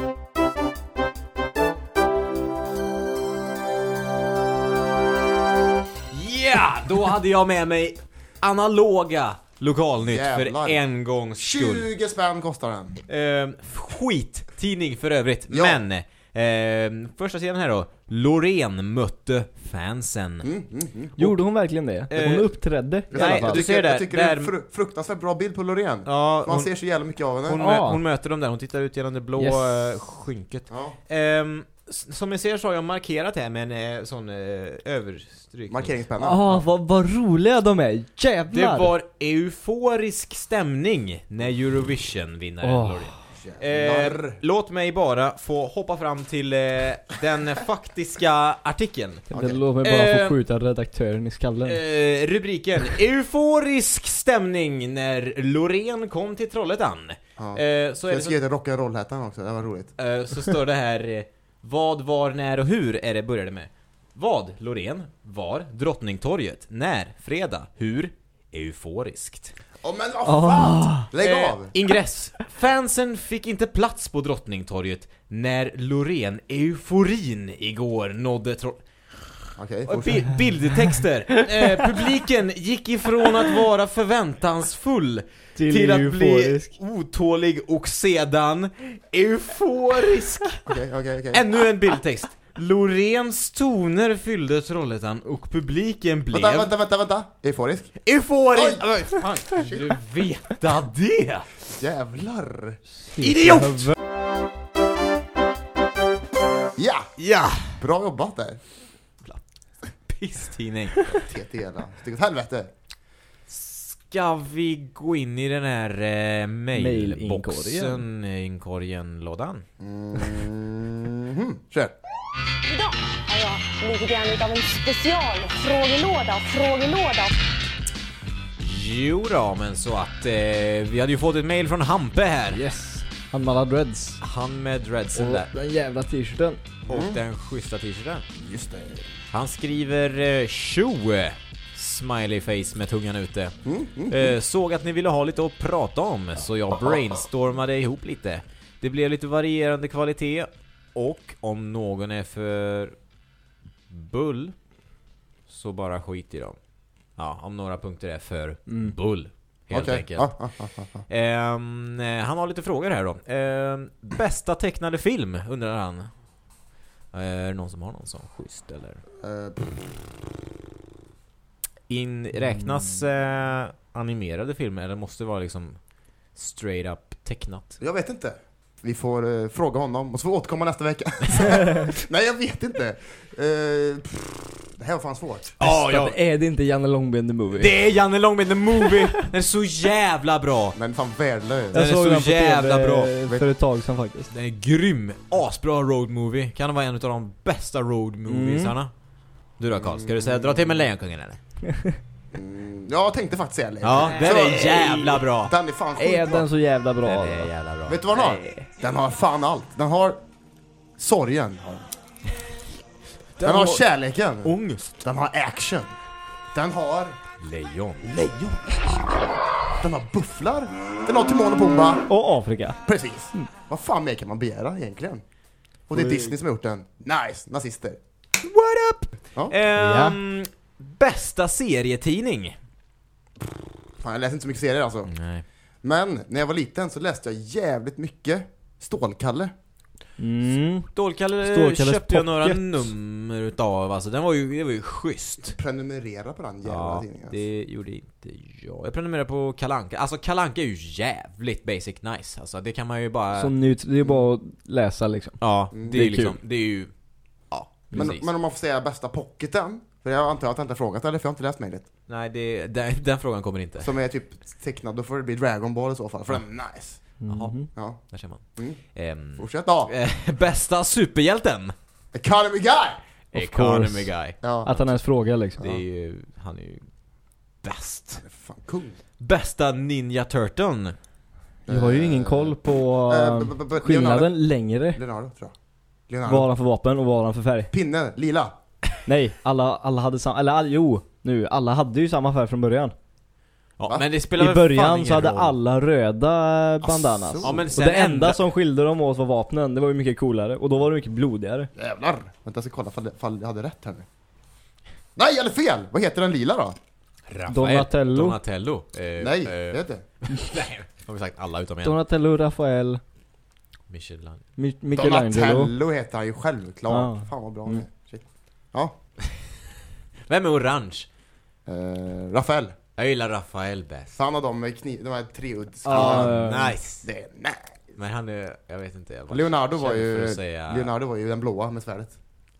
Ja, då hade jag med mig analoga lokalnytt. Jävlar. För en gångs skull. 20 spänn kostar den. Skittidning för övrigt. Ja. Men första sidan här då. Loreen mötte fansen. Gjorde hon verkligen det? Hon uppträdde. Nej, du ser där. Jag tycker det är en fruktansvärt bra bild på Loreen. Ja, man ser så jävla mycket av henne. Hon möter dem där. Hon tittar ut genom det blå skynket. Ja. Som ni ser så har jag markerat här med en sån överstrykning. Markeringspenna. Vad roliga de är. Jävlar. Det var euforisk stämning när Eurovision-vinnaren Loreen. Låt mig bara få hoppa fram till den faktiska artikeln. Låt mig bara få skjuta redaktören i skallen. Rubriken: Euforisk stämning när Loreen kom till Trollhättan. Så jag skrev rock'n'roll-hättan också, det var roligt. Så står det här: vad, var, när och hur är det började med. Vad, Loreen, var, Drottningtorget, när, fredag, hur, euforiskt. Men vad fan! Lägg av! Ingress. Fansen fick inte plats på Drottningtorget när Loreen euforin igår nådde Okej, Och fortsätt. bildtexter. Publiken gick ifrån att vara förväntansfull till att euforisk. bli otålig och sedan euforisk. Okej. Ännu en bildtext. Loréns toner fyllde Trollhättan och publiken blev Vänta. Euforisk. euforisk. Fan, kan du veta det? Jävlar. Idiot! Ja, Ja, bra jobbat där. pisstidning. TT jävla. Stick åt helvete. Ska vi gå in i den här mailboxen, inkorgen-lådan? Kör. Idag har jag lite grann utav en frågelåda. Jo då, men så att vi hade ju fått ett mail från Hampe här. Yes. Han med alla dreads. Han med dreadsen Och där. den jävla t-shirten. Och den schyssta t-shirten. Just det. Han skriver tjo, smiley face med tungan ute. Såg att ni ville ha lite att prata om, så jag brainstormade ihop lite. Det blev lite varierande kvalitet. Och om någon är för bull, så bara skit i dem. Ja, om några punkter är för bull, helt enkelt. Han har lite frågor här då. Bästa tecknade film, undrar han. Är det någon som har någon sån schysst eller? Räknas animerade filmer eller måste det vara liksom straight up tecknat? Jag vet inte. Vi får fråga honom och så får vi återkomma nästa vecka. Nej, jag vet inte. Det här var fan svårt. Är det inte Janne Långben the Movie? Det är Janne Långben the Movie. Den är så jävla bra. Men fan värdelös. Den är såg så den på jävla TV bra. för ett tag sedan faktiskt. Den är grym. Asbra road movie. Kan det vara en av de bästa road moviesarna? Du då Carl, ska du säga dra till med Lejonkungen eller? Jag tänkte faktiskt säga det. Ja, den är jävla bra. Den är fan sjukt Är bra. den så jävla bra? Den är jävla bra. Vet du vad den har? Den har fan allt. Den har sorgen. Den har kärleken. ångest. Den har action. Den har Lejon. Den har bufflar. Den har Timon och Pumba. Och Afrika. Precis. Vad fan mer kan man begära egentligen? Och det är Disney som har gjort den. Nice, nazister. What up? Ja. Bästa serietidning. Fan, jag läser inte så mycket serier alltså. Nej. Men när jag var liten så läste jag jävligt mycket Stålkalle. Stålkalle köpte jag några Pocket. nummer utav. Alltså, det var ju schysst. Prenumerera på den jävla tidningen. Det gjorde inte jag. Jag prenumererar på Kalle Anka. Alltså Kalle Anka är ju jävligt basic nice. Alltså det kan man ju bara... Som det är bara att läsa liksom. Ja, det är liksom, kul. det är ju... Ja, precis. Men om man får säga bästa pocketen. För jag antar att jag inte har frågat eller för jag har inte läst mejlet. Nej, den frågan kommer inte. Som är typ tecknad, då får det bli Dragon Ball i så fall. För den är nice. Jaha, Ja. där ser man. Fortsätt då. Bästa superhjälten. Economy Guy! Economy course. Guy. Ja. Att han ens frågar liksom. Det är ju, han är ju bäst. Han är fan cool. Bästa Ninja Turteln. Jag har ju ingen koll på skillnaden längre. Leonardo, tror jag. Leonardo. Vad har han för vapen och vad har han för färg? Pinne, lila. Nej, alla hade samma, eller alla hade ju samma färg från början. Ja, Va? men det spelar I väl fan början ingen så hade roll. alla röda bandanas. Asså. Ja, men Och sen det enda som skilde dem åt var vapnen. Det var ju mycket coolare. Och då var det mycket blodigare. Jävlar. Vänta, jag ska kolla fall jag hade rätt här nu. Nej, eller fel! Vad heter den lila då? Donatello. Nej, det vet inte. Nej, har vi sagt alla utom en. Donatello, Rafael, Michelangelo. Donatello heter han ju självklart. Ja. Fan vad bra han är. Shit. Ja. Vem är orange? Rafael. Jag gillar Rafael bäst. Han har de med de här Ja, Nice. Det är nice. Men han är, jag vet inte. Jag bara Leonardo var känner ju för att säga... Leonardo var ju den blåa med svärdet.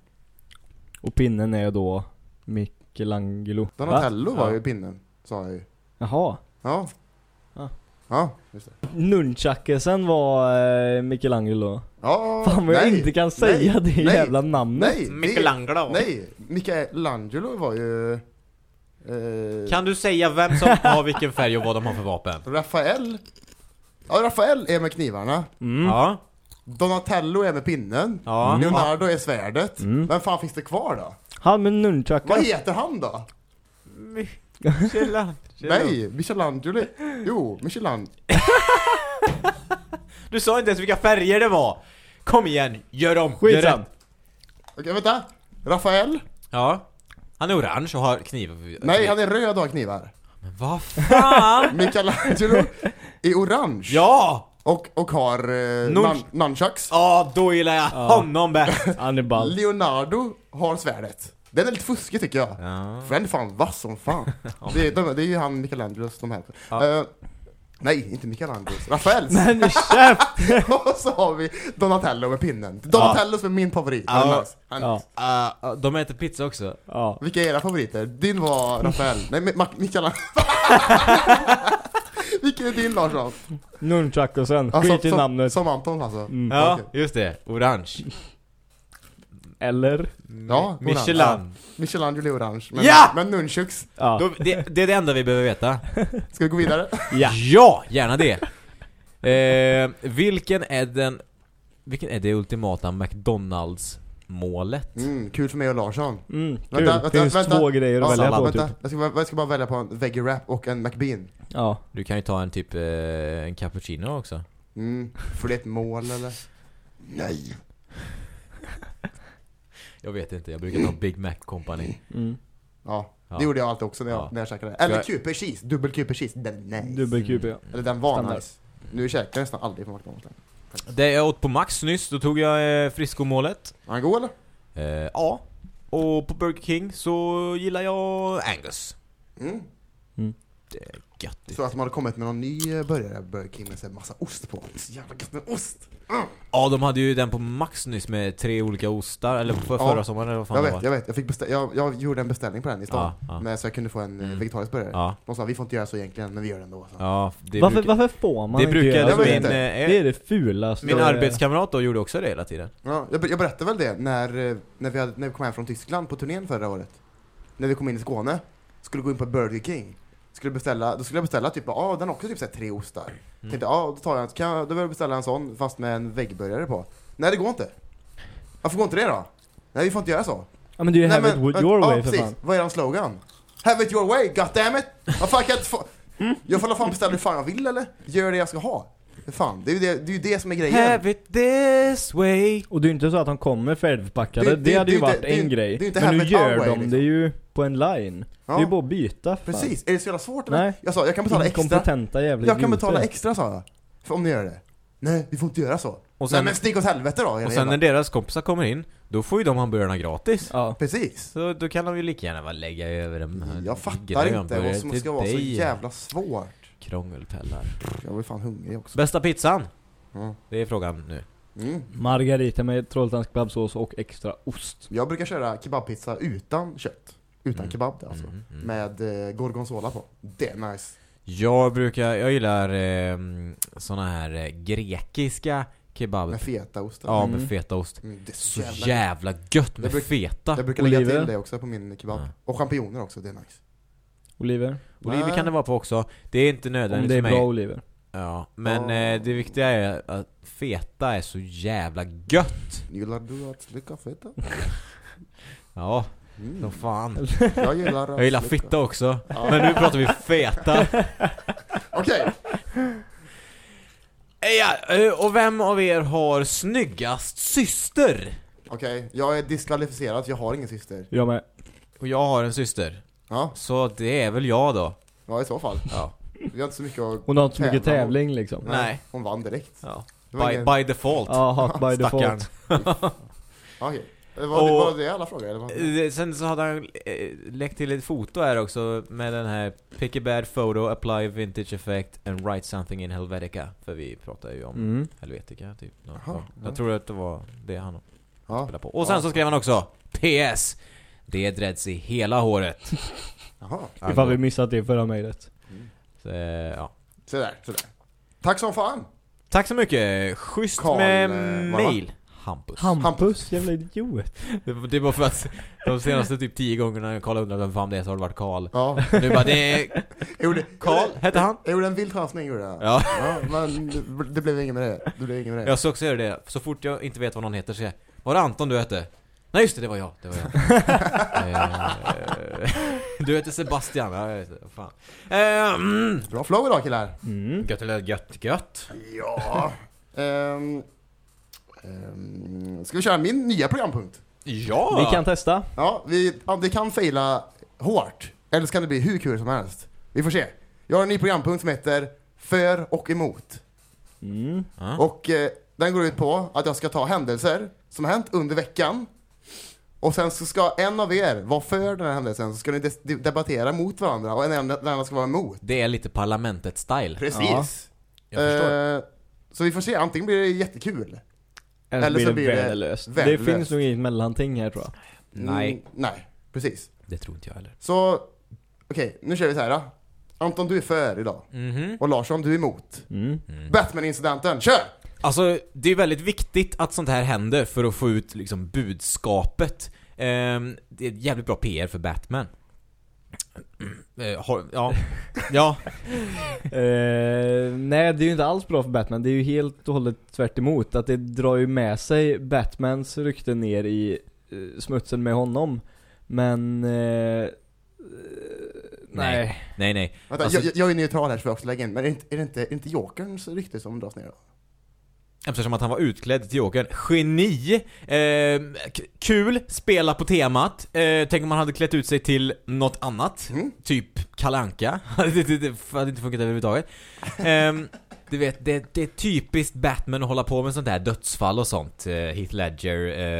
Och pinnen är då Michelangelo. Donatello Va? var Ja. ju pinnen, sa jag ju. Jaha. Ja. Ja. Ja, just det. Nunchakesen var Michelangelo. Ja, Fan vad jag inte kan säga det jävla namnet. Nej, Michelangelo. Nej, Michelangelo var ju... Kan du säga vem som har vilken färg och vad de har för vapen? Rafael. Ja, Rafael är med knivarna. Ja. Donatello är med pinnen. Ja. Leonardo är svärdet. Vem fan finns det kvar då? Han med nunchakas. Vad heter han då? Nej, Michelangelo. Jo, Michelangelo. Du sa inte ens vilka färger det var. Kom igen, gör om. Gör Skitsam. rätt. Okej, vänta. Rafael. Ja. Han är orange och har knivar. Nej, han är röd och har knivar. Men vad fan? Michelangelo är orange. Ja! Och har nunchucks. Ja, då gillar jag honom bäst. Han är ball. Leonardo har svärdet. Den är lite fuskig tycker jag. Ja. För den är fan vass som fan. det är ju han Michelangelos de här. Ja. Nej, inte Michelangelos. Rafaels. Men käft! Och så har vi Donatello med pinnen. Donatello som är min favorit. Ja. Han, De äter pizza också. Ja. Vilka är era favoriter? Din var Rafael. Nej, Michelangelo. Vilken är din, Larsson? Nunchuck och sen. Ja, Skit i namnet. Som Anton alltså. Ja, Okej. just det. Orange. Eller? Ja, Michelin. Michelangelo är orange. Men nunchucks. Ja. Det är det enda vi behöver veta. Ska vi gå vidare? Ja, gärna det. Vilken är det ultimata McDonalds-målet? Kul för mig och Larsson. Kul. Vänta, Det finns två grejer att välja på vänta. typ. Jag ska bara välja på en veggie wrap och en McBean. Ja. Du kan ju ta en cappuccino också. För det är ett mål eller? Nej. Jag vet inte, jag brukar ta Big Mac Company. Ja, Ja. det gjorde jag alltid också när jag käkade. Eller QP cheese, dubbel QP cheese. Den är nice. Dubbel QP, ja. Eller den var Standard. nice. Nu käkar jag nästan aldrig på McDonald's. Det jag åt på Max nyss, då tog jag Frisco-målet. Är han god eller? Ja. Och på Burger King så gillar jag Angus. Det är gött. Så att de hade kommit med någon ny burgare Burger King med en massa ost på. Så jävla gött med ost. Ja, de hade ju den på Max nyss med 3 olika ostar. Eller förra sommaren eller vad fan jag vet. Jag fick jag gjorde en beställning på den i stan. Ja. Men så jag kunde få en vegetarisk burgare. Ja. De sa, vi får inte göra så egentligen, men vi gör det ändå. Så. Ja, det Varför får man det inte brukar göra så? det Det är det fulaste. min arbetskamrat då gjorde också det hela tiden. Ja, jag berättade väl det när vi kom hem från Tyskland på turnén förra året. När vi kom in i Skåne, skulle gå in på Burger King. Då skulle jag beställa typ, den har också typ så här 3 ostar. Tänkte, då tar jag då vill jag beställa en sån fast med en veggburgare på. Nej, det går inte. Varför går inte det då? Nej, vi får inte göra så. Ja, men det är ju have it your way för fan. Vad är den slogan? Have it your way, goddammit! Vad fan kan jag inte få... Jag får fan beställa hur fan jag vill, eller? Gör det jag ska ha. Fan, det är ju det som är grejen. Have it this way. Och det är inte så att de kommer färdigpackade. Det hade ju varit en grej. Det är inte men nu have it gör our way, de liksom. det ju på en line. Ja. Det är ju bara att byta. Fan. Precis, är det så jävla svårt eller? Nej. Jag sa, jag kan betala extra. Inkompetenta jävla Jag kan idioter. betala extra, sa jag. För om ni gör det. Nej, vi får inte göra så. Och sen, Nej, men stick åt helvete då. och sen när deras kompisar kommer in, då får ju de hamburgarna gratis. Ja. Så Precis. då kan de ju lika gärna bara lägga över dem. Jag fattar inte vad som ska vara så jävla svårt. Krångelpellar. Jag är fan hungrig också. Bästa pizzan? Mm. Det är frågan nu. Margarita med trolltans kebabsås och extra ost. Jag brukar köra kebabpizza utan kött. Utan kebab alltså. Med gorgonzola på. Det är nice. Jag gillar såna här grekiska kebab. Med fetaost. Ja, med fetaost. Det är Så jävla gött med feta. Jag brukar lägga Oliver. till det också på min kebab. Och champinjoner också, det är nice. Oliver. Oliver kan det vara på också. Det är inte nödvändigt Om det är för mig. bra oliver. Ja, men det viktiga är att feta är så jävla gött. Gillar du att slicka feta? Ja, så fan. Jag gillar Jag gillar fitta också. Men nu pratar vi feta. Okej. Ja, och vem av er har snyggast syster? Okej, jag är diskvalificerad, jag har ingen syster. Jag med. Och jag har en syster. Ja, Så det är väl jag då. ja i så fall. Ja. Vi har inte så mycket att Hon har inte så mycket tävla tävling liksom. Nej. Hon vann direkt. Ja. Det var ingen- By default. Ja, hot by Stackarn. default. Okej. Och- Var det alla frågor eller vad? Sen så hade han läckt till ett foto här också med den här pick a bad photo, apply vintage effect and write something in Helvetica. För vi pratar ju om Helvetica typ. Jaha, Jag tror att det var det han Ja. spelade på. Och sen så skrev han också PS. Det dreads i hela håret. Jaha. Ifall vi missat det förra mejlet. Så, ja. Så där. Tack som fan. Tack så mycket. Schysst Carl, med vad mail. Hampus. Hampus, jävla idiot. Det var för att de senaste typ 10 gångerna jag Karl undrade vem fan det är så har det varit Karl. Ja. Nu bara det är Karl, hette han? Jag gjorde en vild chansning, gjorde jag. Ja. Men det blev ingen med det. Jag ska också göra det. Så fort jag inte vet vad någon heter så säger jag, var det Anton du hette? Nej just det var jag. Du heter Sebastian. Ja, jag vet det. Fan. Bra flow idag, killar. Gött eller gött. Ja. Ska vi köra min nya programpunkt? Ja! Vi kan testa. Ja, det kan faila hårt. Eller så kan det bli hur kul som helst. Vi får se. Jag har en ny programpunkt som heter För och emot. Och den går ut på att jag ska ta händelser som har hänt under veckan. Och sen så ska en av er vara för den här händelsen. Så ska ni debattera mot varandra. Och en annan ska vara emot. Det är lite parlamentet-style. Precis. Jag förstår. Så vi får se, antingen blir det jättekul. Eller så blir det värdelöst. Det värdelöst. finns nog inget mellanting här, tror jag. Nej, precis. Det tror inte jag heller. Så, okej, nu kör vi så här då. Anton, du är för idag. Och Larsson, du är emot. Batman-incidenten, kör! Alltså, det är väldigt viktigt att sånt här händer för att få ut liksom budskapet. Det är jävligt bra PR för Batman. Ja. Nej, det är ju inte alls bra för Batman. Det är ju helt och hållet tvärt emot. Att det drar ju med sig Batmans rykte ner i smutsen med honom. Men nej. Vänta, Alltså, jag är neutral här så jag också lägga in. Men är det inte Jokerns rykte som dras ner då? eftersom att han var utklädd till Jokern. Geni! Kul, spela på temat. Tänk om man hade klätt ut sig till något annat. Typ Kalle Anka. Det hade inte funkat överhuvudtaget. Du vet, det är typiskt Batman att hålla på med sånt där dödsfall och sånt. Heath Ledger.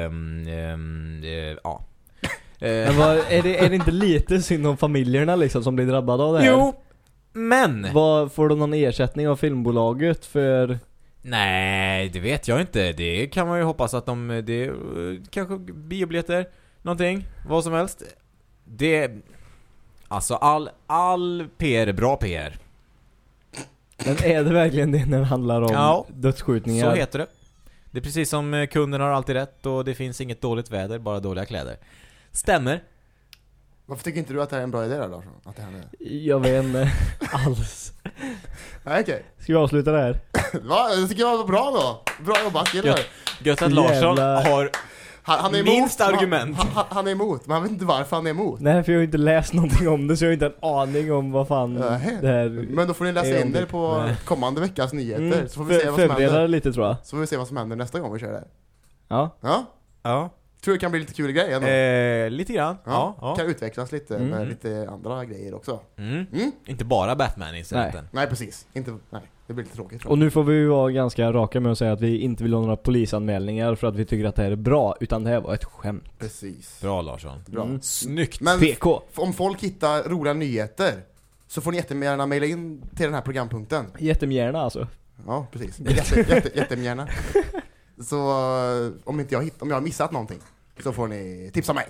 Ja. Men är det inte lite synd om familjerna liksom som blir drabbade av det här? Jo, men får de någon ersättning av filmbolaget för... Nej, det vet jag inte. Det kan man ju hoppas att det kanske biobiljetter, någonting, vad som helst. Det, alltså all PR är bra PR. Men är det verkligen det när det handlar om dödsskjutningar? Så heter det. Det är precis som kunden har alltid rätt och det finns inget dåligt väder, bara dåliga kläder. Stämmer. Varför tycker inte du att det är en bra idé då, Larsson? Att det händer? Jag vet inte alls. Nej, okej. Ska vi avsluta det här? Va? Jag tycker det var bra då. Bra jobbat, killar. Gött att Larsson har han är minst emot, argument. Han är emot, men han vet inte varför han är emot. Nej, för jag har inte läst någonting om det, så jag har inte en aning om vad fan det här... Men då får ni läsa in det på kommande veckas nyheter. Så får vi se vad som händer. Lite, tror jag. Så får vi se vad som händer nästa gång vi kör det. Ja. Tror det kan bli lite kul grej ändå. Lite grann. Ja. Kan utvecklas lite med lite andra grejer också. Inte bara Batman-incidenten. Nej, precis. Nej, det blir lite tråkigt. Och nu får vi ju vara ganska raka med att säga att vi inte vill ha några polisanmälningar för att vi tycker att det här är bra, utan det här var ett skämt. Precis. Bra, Larsson. Bra. Snyggt. Men PK. Om folk hittar roliga nyheter så får ni jättegärna mejla in till den här programpunkten. Jättegärna alltså. Ja, precis. Jättegärna. Så om jag har missat någonting så får ni tipsa mig.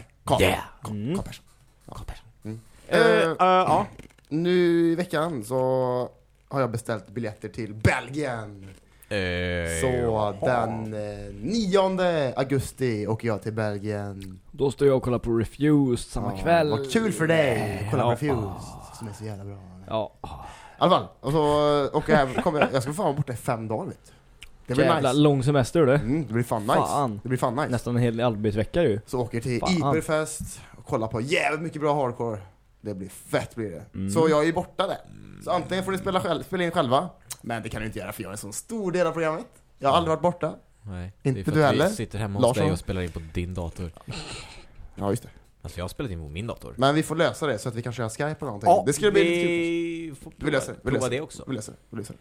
Nu i veckan så har jag beställt biljetter till Belgien. Så den 9 augusti åker jag till Belgien. Då står jag och kollar på Refused samma kväll. Vad kul för dig. Kolla på Refused som är så jävla bra. Ja. I alla fall. Och så jag ska fan vara borta i 5 dagar, vet. Det blir jävla nice. Lång semester det. Det blir fan nice. Det blir fan nice. Nästan en hel arbetsvecka ju. Så åker till Iberfest och kollar på jävligt mycket bra hardcore. Det blir fett, blir det. Så jag är ju borta där. Så antingen får ni spela in själva. Men det kan du inte göra för jag är en sån stor del av programmet. Jag har aldrig varit borta. Nej, inte det är för du att heller. Vi sitter hemma hos Larsson. dig och spelar in på din dator. Ja, just det. Alltså jag har spelat in på min dator. Men vi får lösa det så att vi kan köra Skype på någonting. Ja, det skulle bli lite kul. Vi löser det också. Vi löser det.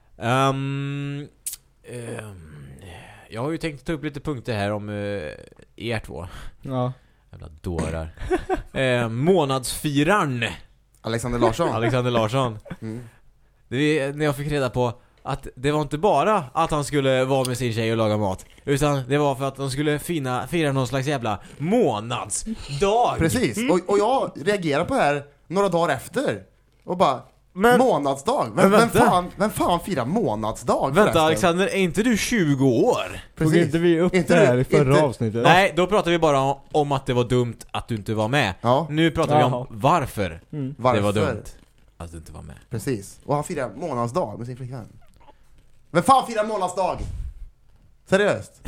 Jag har ju tänkt ta upp lite punkter här om er två. Ja. Jävla dårar. Månadsfiraren Alexander Larsson. När jag fick reda på att det var inte bara att han skulle vara med sin tjej och laga mat, utan det var för att de skulle fira någon slags jävla månadsdag. Precis, och jag reagerar på det här några dagar efter och bara, månadsdag? Vem fan firar månadsdag? Vänta Alexander, är inte du 20 år? Tog inte vi upp det här i förra avsnittet? Nej, då pratade vi bara om att det var dumt att du inte var med. Nu pratar vi om varför det var dumt att du inte var med. Precis, och han firar månadsdag med sin flickvän. Vem fan firar månadsdag? Seriöst?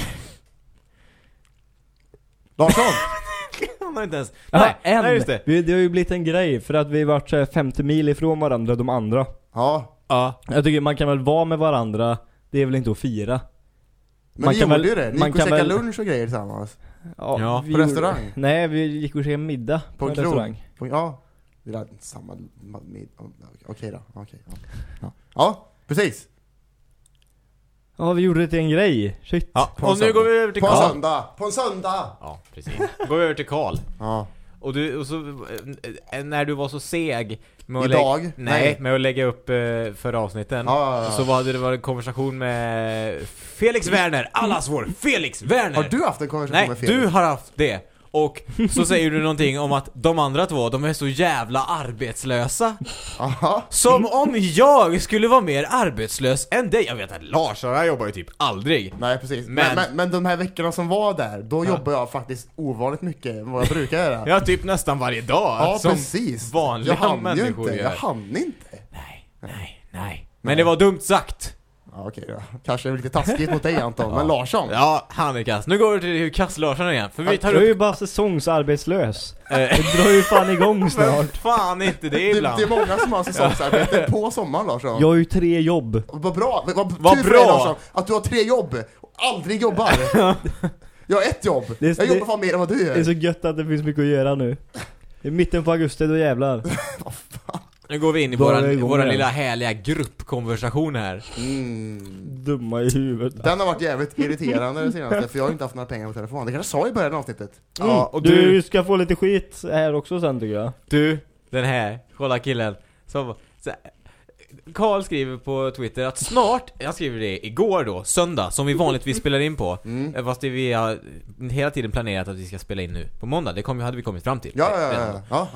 Larsson? Han har inte ens... Nej, just det. Det har ju blivit en grej för att vi har varit 50 mil ifrån varandra, de andra. Ja. Jag tycker man kan väl vara med varandra. Det är väl inte att fira. Men Man ni kan gjorde väl- ju det. Ni man gick och kan käkade väl- lunch och grejer tillsammans. Ja, vi på restaurang? Nej, vi gick och käkade middag på en krog. restaurang. Ja, det är samma... Okej då. Ja, precis. Ja, vi gjorde det till en grej. Shit. Ja, På en och nu går vi över till På en Karl. söndag. På en söndag. Ja, precis. Går vi över till Karl. Ja. Och så när du var så seg med att Idag? Nej, med att lägga upp förra avsnitten. Ja. Så hade det varit en konversation med Felix Werner, allas vår Felix Werner. Har du haft en konversation Nej, med Felix? du har haft det. Och så säger du någonting om att de andra två, de är så jävla arbetslösa. Aha. Som om jag skulle vara mer arbetslös än dig. Jag vet att Lars, han jobbar ju typ aldrig. Nej, precis. Men- Men de här veckorna som var där, då jobbar jag faktiskt ovanligt mycket än vad jag brukar göra. Ja, typ nästan varje dag. Ja, som precis. vanliga jag hann ju människor inte. gör. Jag hann inte. Nej. Men det var dumt sagt. Ja, okej då. Kanske lite taskigt mot dig Anton, men Larsson. Ja, han är kass. Nu går vi till hur kass Larsson är igen. För vi tar Du är ju upp... bara säsongsarbetslös. Det drar ju fan igång Men snart. fan inte det Det ibland. är många som har säsongsarbete på sommaren, Larsson. Jag har ju 3 jobb. Vad bra. Vad tur för bra. dig, Larsson, att du har 3 jobb och aldrig jobbar. Jag har 1 jobb. Det- Jag jobbar fan mer än vad du Det är gör. så gött att det finns mycket att göra nu. I mitten på augusti, då jävlar. Nu går vi in i Då är det igång våran igen. lilla härliga gruppkonversation här. Dumma i huvudet. Den har varit jävligt irriterande det senaste, för jag har inte haft några pengar på telefon. Det kanske sa i början av avsnittet. Ja, och Du ska få lite skit här också sen tycker jag. Du, den här, kolla killen som Karl skriver på Twitter att snart, jag skriver det igår då, söndag, som vi vanligtvis spelar in på. Fast det vi har hela tiden planerat att vi ska spela in nu på måndag. Det hade vi kommit fram till. Ja.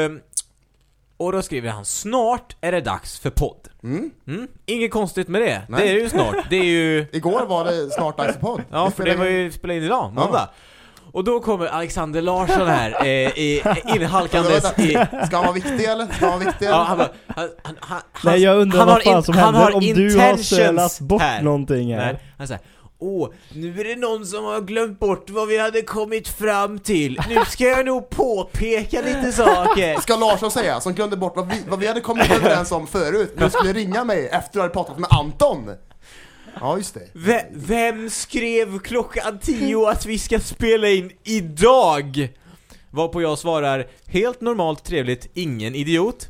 Och då skriver han, snart är det dags för podd. Inget konstigt med det. Nej. Det är ju snart. Det är ju... Igår var det snart dags för podd. Ja, för det var ju spela in idag, måndag. Och då kommer Alexander Larsson här inhalkandes i... Ska han vara viktig eller? Ja, han bara, Nej, jag undrar vad fan som händer om du har intentions sölat bort här. någonting här. Nej, han säger, nu är det någon som har glömt bort vad vi hade kommit fram till. Nu ska jag nog påpeka lite saker. Ska Larsson säga, som glömde bort vad vi hade kommit överens om förut. Du skulle ringa mig efter att du hade pratat med Anton. Ja, just det. Vem skrev klockan 10 att vi ska spela in idag? Varpå jag svarar, helt normalt, trevligt, ingen idiot.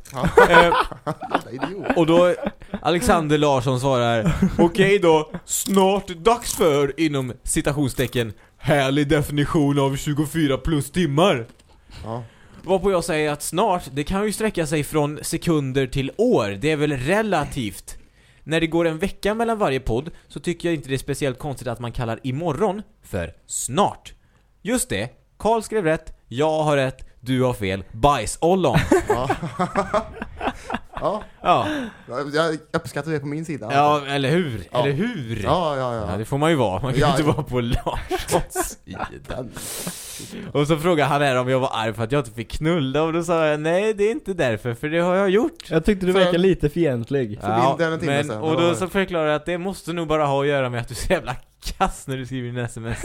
Idiot. Och då Alexander Larsson svarar, okej då, snart dags för, inom citationstecken, härlig definition av 24 plus timmar. Ja. Varpå jag säger att snart, det kan ju sträcka sig från sekunder till år. Det är väl relativt. När det går en vecka mellan varje podd så tycker jag inte det är speciellt konstigt att man kallar imorgon för snart. Just det, Karl skrev rätt, jag har rätt, du har fel. Bajs-ollon. Ja. Ja. Jag uppskattar det på min sida. Ja, eller hur? Ja. Eller hur? Ja. Det får man ju vara. Man kan ju inte vara på Larssons sida. Och så frågade han här om jag var arg för att jag inte fick knulla. Och då sa jag, nej det är inte därför, för det har jag gjort. Jag tyckte du verkar lite fientlig. Så bilden en timme sedan. och då så förklarade jag att det måste nog bara ha att göra med att du är så jävla kass när du skriver en sms.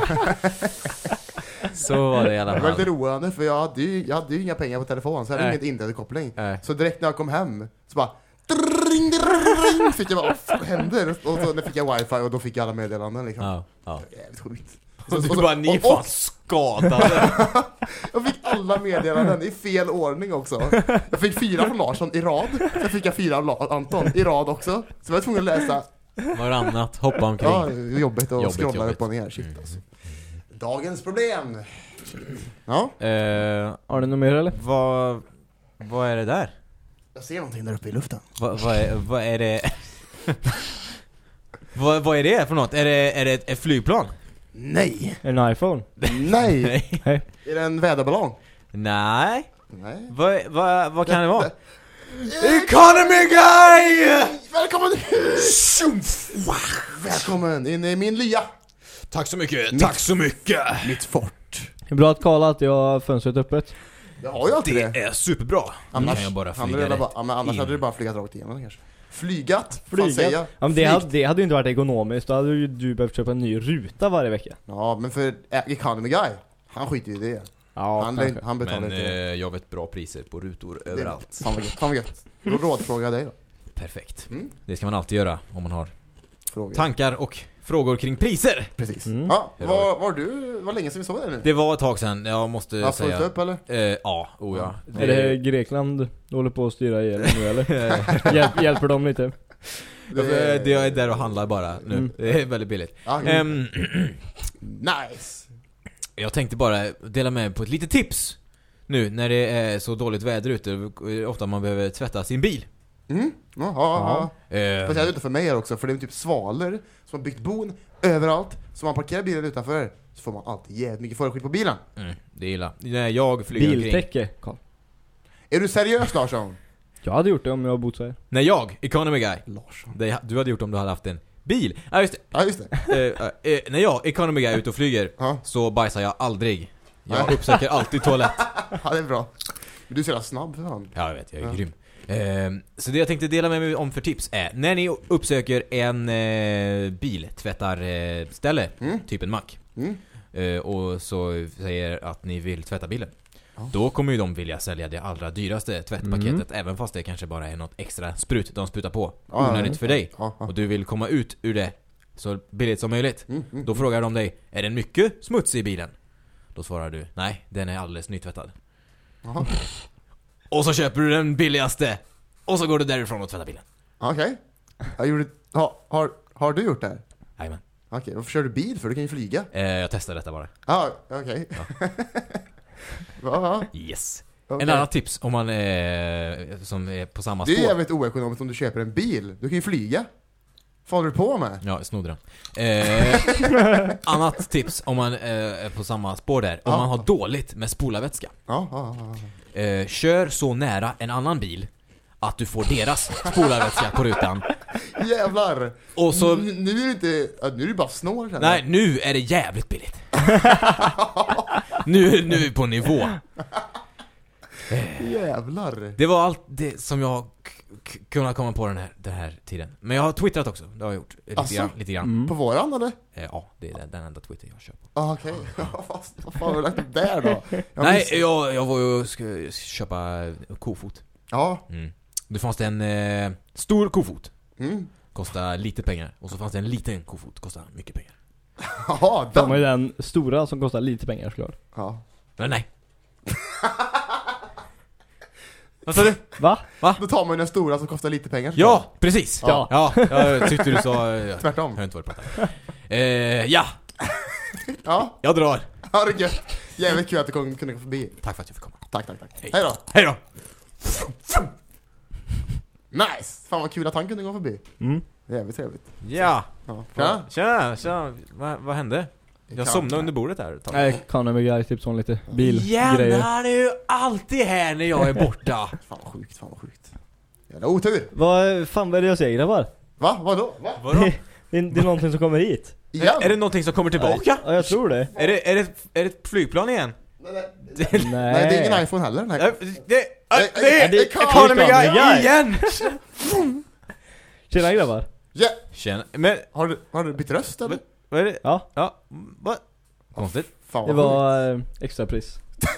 Så var det i alla Det var fall. lite roande, för jag hade ju inga pengar på telefon, så jag hade Nej. inget internetkoppling. Nej. Så direkt när jag kom hem så bara dring, fick jag bara, vad händer? Och så fick jag wifi och då fick jag alla meddelanden liksom. Ja. Jävligt sjukt. Så du bara, ni är fan skadade. Jag fick alla meddelanden i fel ordning också. Jag fick 4 från Larsson i rad. Sen fick jag 4 av Anton i rad också. Så jag var tvungen att läsa. Varannat, hoppa omkring. Ja, jobbigt och scrolla jobbigt. upp och ner. Shit, alltså. Dagens problem. Ja, Har ni något mer eller? Vad är det där? jag ser någonting där uppe i luften. Vad är det? vad är det för något? Är det ett flygplan? Nej. En iPhone? Nej. Hej. Är det en väderballong? Nej. Nej. Vad kan det vara? Economy guy! Välkommen! Välkommen in i min lya. Tack så mycket. Mitt fort. Det är bra att Karl alltid har fönstret öppet. Jag har ju alltid det. är superbra. Annars, kan jag bara annars flyga hade det. annars hade du bara flygat rakt igenom kanske. Flygat? Flygat? Säga. Ja, men det hade ju inte varit ekonomiskt. Då hade ju du behövt köpa en ny ruta varje vecka. Ja, men för Economy guy, han skiter ju i det. Ja, Han betalar Men inte det. jag vet bra priser på rutor Det- överallt. Fan vad gött. Då rådfrågar jag dig då. Perfekt. Mm. Det ska man alltid göra om man har frågor. Tankar och frågor kring priser. Precis. Mm. Ja, var länge sedan vi såg det nu? Det var ett tag sedan, jag måste Har fullt säga. upp eller? Ja, ja. Är det Grekland du håller på att styra ihjäl nu eller? Hjälper dem lite? Det är där och handlar bara nu. Mm. Det är väldigt billigt. Ja, nice. Jag tänkte bara dela med mig på ett litet tips. Nu när det är så dåligt väder ute, ofta man behöver tvätta sin bil. Jaha. Ehm, Speciellt inte för mig här också, för det är typ svalor som har byggt bon överallt. Så man parkerar bilen utanför så får man alltid jävligt mycket förskit på bilen. det är illa. När jag flyger omkring. Biltäcke, Carl. Är du seriös, Larsson? Jag hade gjort det om jag bott så här. När jag, economy guy, Larsson. du hade gjort om du hade haft en bil. Ja just Ja, just det. det. När jag, economy guy, är ute och flyger, Ja. så bajsar jag aldrig. Jag Nej. uppsöker alltid toalett. Ja, det är bra. Men du är så jävla snabb för fan. Ja, jag vet, jag är Ja. grym. Så det jag tänkte dela med mig om för tips är, när ni uppsöker en biltvättarställe, typ en mack, och så säger att ni vill tvätta bilen, då kommer ju de vilja sälja det allra dyraste tvättpaketet, även fast det kanske bara är något extra sprut de sprutar på. Onödigt för dig. Och du vill komma ut ur det så billigt som möjligt. Då frågar de dig, är det mycket smuts i bilen? Då svarar du, nej, den är alldeles nytvättad. Aha. Och så köper du den billigaste, och så går du därifrån och tvättar bilen. Okej. Har du gjort det här? Jajamän. Okej, varför kör du bil för? Du kan ju flyga. Jag testar detta bara. Ja, okej. Ja. Yes. Okej. En annan tips om man som är på samma Det är spår. jävligt oekonomiskt om du köper en bil. Du kan ju flyga. Vad håller du på med? Ja, jag snodde den. Annat tips om man är på samma spår där. Om man har dåligt med spolarvätska. Ja. Kör så nära en annan bil att du får deras spolarvätska på rutan. Jävlar. Och så... Nu är det inte... Nu är det bara snår. känner Nej, nu är det jävligt billigt. nu är vi på nivå. jag. Jävlar. Det var allt det som jag kunnat komma på den här tiden. Men jag har twittrat också, det har jag gjort. Lite grann. På våran eller? Ja, det är den enda Twitter jag kör på. Okej. Fast vad fan har du lagt upp där då? Nej, jag var ju ska köpa kofot. Ja. Det fanns det en stor kofot. Mm. Kostar lite pengar. Och så fanns det en liten kofot. Kostar mycket pengar. Jaha, De har ju den stora som kostar lite pengar såklart. Ja. Men nej. Vad sa du? Va? Då tar man ju den stora som kostar lite pengar. Ja, precis. Ja. Ja, jag tyckte du sa... Tvärtom. Jag hör inte vad du pratar. Ja, Ja, jag drar. ha det gött. Jävligt kul att du kunde gå förbi. Tack för att jag fick komma. Tack. Hej. Hej då. Hej då! Nice. Fan vad kul att han kunde gå förbi. Mm. Jävligt trevligt. Ja. Ja. Tjena. Vad hände? Jag somnade under bordet här ett tag. Nej, Conor McGuire typ sån lite bilgrejer. Gärna, han är ju alltid här när jag är borta. Fan vad sjukt. Jävla otur. Vad är det jag säger grabbar? Va? Vadå? Va? Vadå? Det är någonting som kommer hit. Igen? Är det någonting som kommer tillbaka? Ja, jag tror det. Är det ett flygplan igen? Nej, Nej. det är ingen iPhone heller. Nej. Det är är Economy Guy igen! Tjena grabbar. Ja. Tjena, men Har du bytt röst eller? vad är det? Ja, Ja, vad? Konstigt. Fan det vad var extrapris.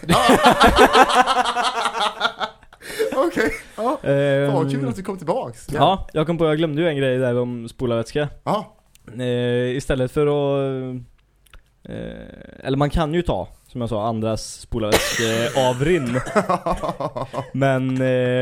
Okej. Ja. Fan vad kul att du kom tillbaks. Ja, jag glömde ju en grej där om spolarvätska. Ja. Istället för att eller man kan ju ta, som jag sa, andras spolarvätska avrin. Men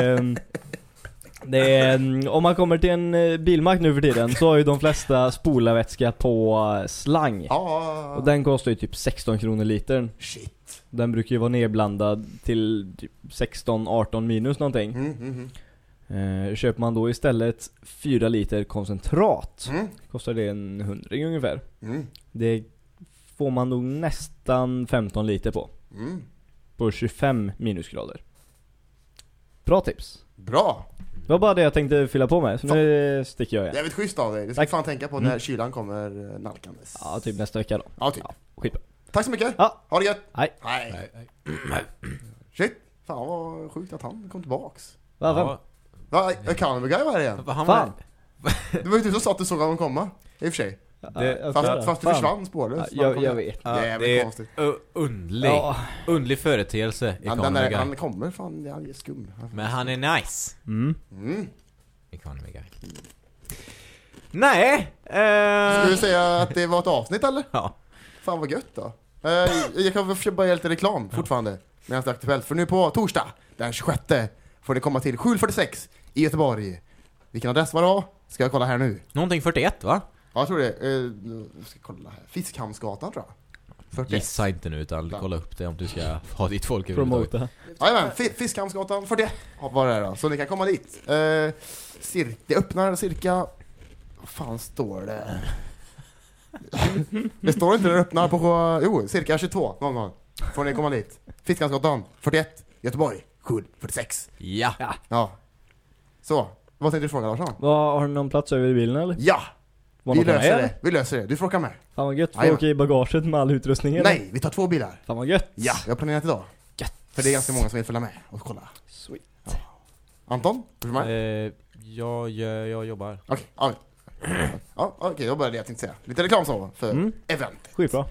det är, om man kommer till en bilmark nu för tiden så har ju de flesta spolarvätska på slang. Ja. Och den kostar ju typ 16 kronor litern. Shit. Den brukar ju vara nedblandad till typ 16-18 minus någonting. Köper man då istället 4 liter koncentrat, kostar det en 100 ungefär. Det får man nog nästan 15 liter på 25 minusgrader. Bra tips. Bra. Det var bara det jag tänkte fylla på med, så nu sticker jag igen. Jävligt schysst av dig. Det ska Tack. fan tänka på när kylan kommer nalkandes. Ja, typ nästa vecka då. Ja, typ. Ja, skitbra. Tack så mycket. Ja. Ha det gött. Hej. Hej. Shit. Fan vad sjukt att han kom tillbaks. Varför? Va? Economy Guy var det igen. Han Fan. Det var ju du som sa att du såg honom komma. I och för sig. Fast du försvann spårlöst. Jag vet. Jävligt det är konstigt. undlig företeelse Economy Guy. Han kommer fan, han är skum. Men han är nice. Mm. Mm. Economy Guy. Nej! Ska vi säga att det var ett avsnitt eller? Ja. Fan vad gött då. Jag kan väl bara göra lite reklam fortfarande medan det är aktuellt. För nu på torsdag, den 26, får ni komma till 746 i Göteborg. Vilken adress var det då? Ska jag kolla här nu. Någonting 41, va? Ja, jag tror det. Jag ska kolla här. Fiskhamnsgatan tror jag. 41. Gissa inte nu utan kolla upp det om du ska ha ditt folk Promota. Jajamän, Fiskhamnsgatan 41 var det då. Så ni kan komma dit. Det öppnar cirka... Vad fan står det? Det står inte när det öppnar på... Jo, cirka 22 någon gång. Får ni komma dit. Fiskhamnsgatan 41, Göteborg 746. Ja. Ja. Så, vad tänkte du fråga Larsson? Har du någon plats över i bilen eller? Ja! Var Vi något med, löser eller? det. Vi löser det. Du får åka med. Fan vad gött. Får Jajamän. åka i bagaget med all utrustning eller? Nej, vi tar 2 bilar. Fan vad gött. Ja, jag har planerat idag. Gött. För det är ganska många som vill följa med och kolla. Sweet. Anton, är du med? Jag jobbar. Okej, okej, då börjar det jag tänkte säga. Lite reklam så för event. Skitbra.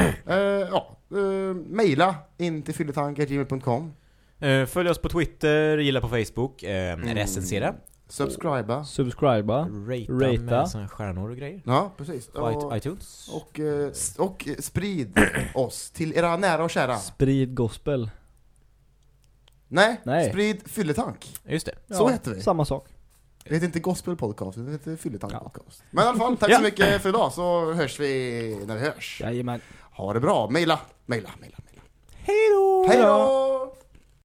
Maila in till fylletank@gmail.com. Följ oss på Twitter, gilla på Facebook, recensera. Subscriba. Rata. Med såna stjärnor och grejer. Ja, precis. På iTunes. Och sprid oss till era nära och kära. Sprid gospel. Nej. Sprid fylletank. Just det. Så heter vi. Samma sak. Det heter inte Gospel Podcast, det heter Fylletank Podcast. Men i alla fall, tack så mycket för idag, så hörs vi när vi hörs. Jajamän. Ha det bra, maila. Hej då! Hej då!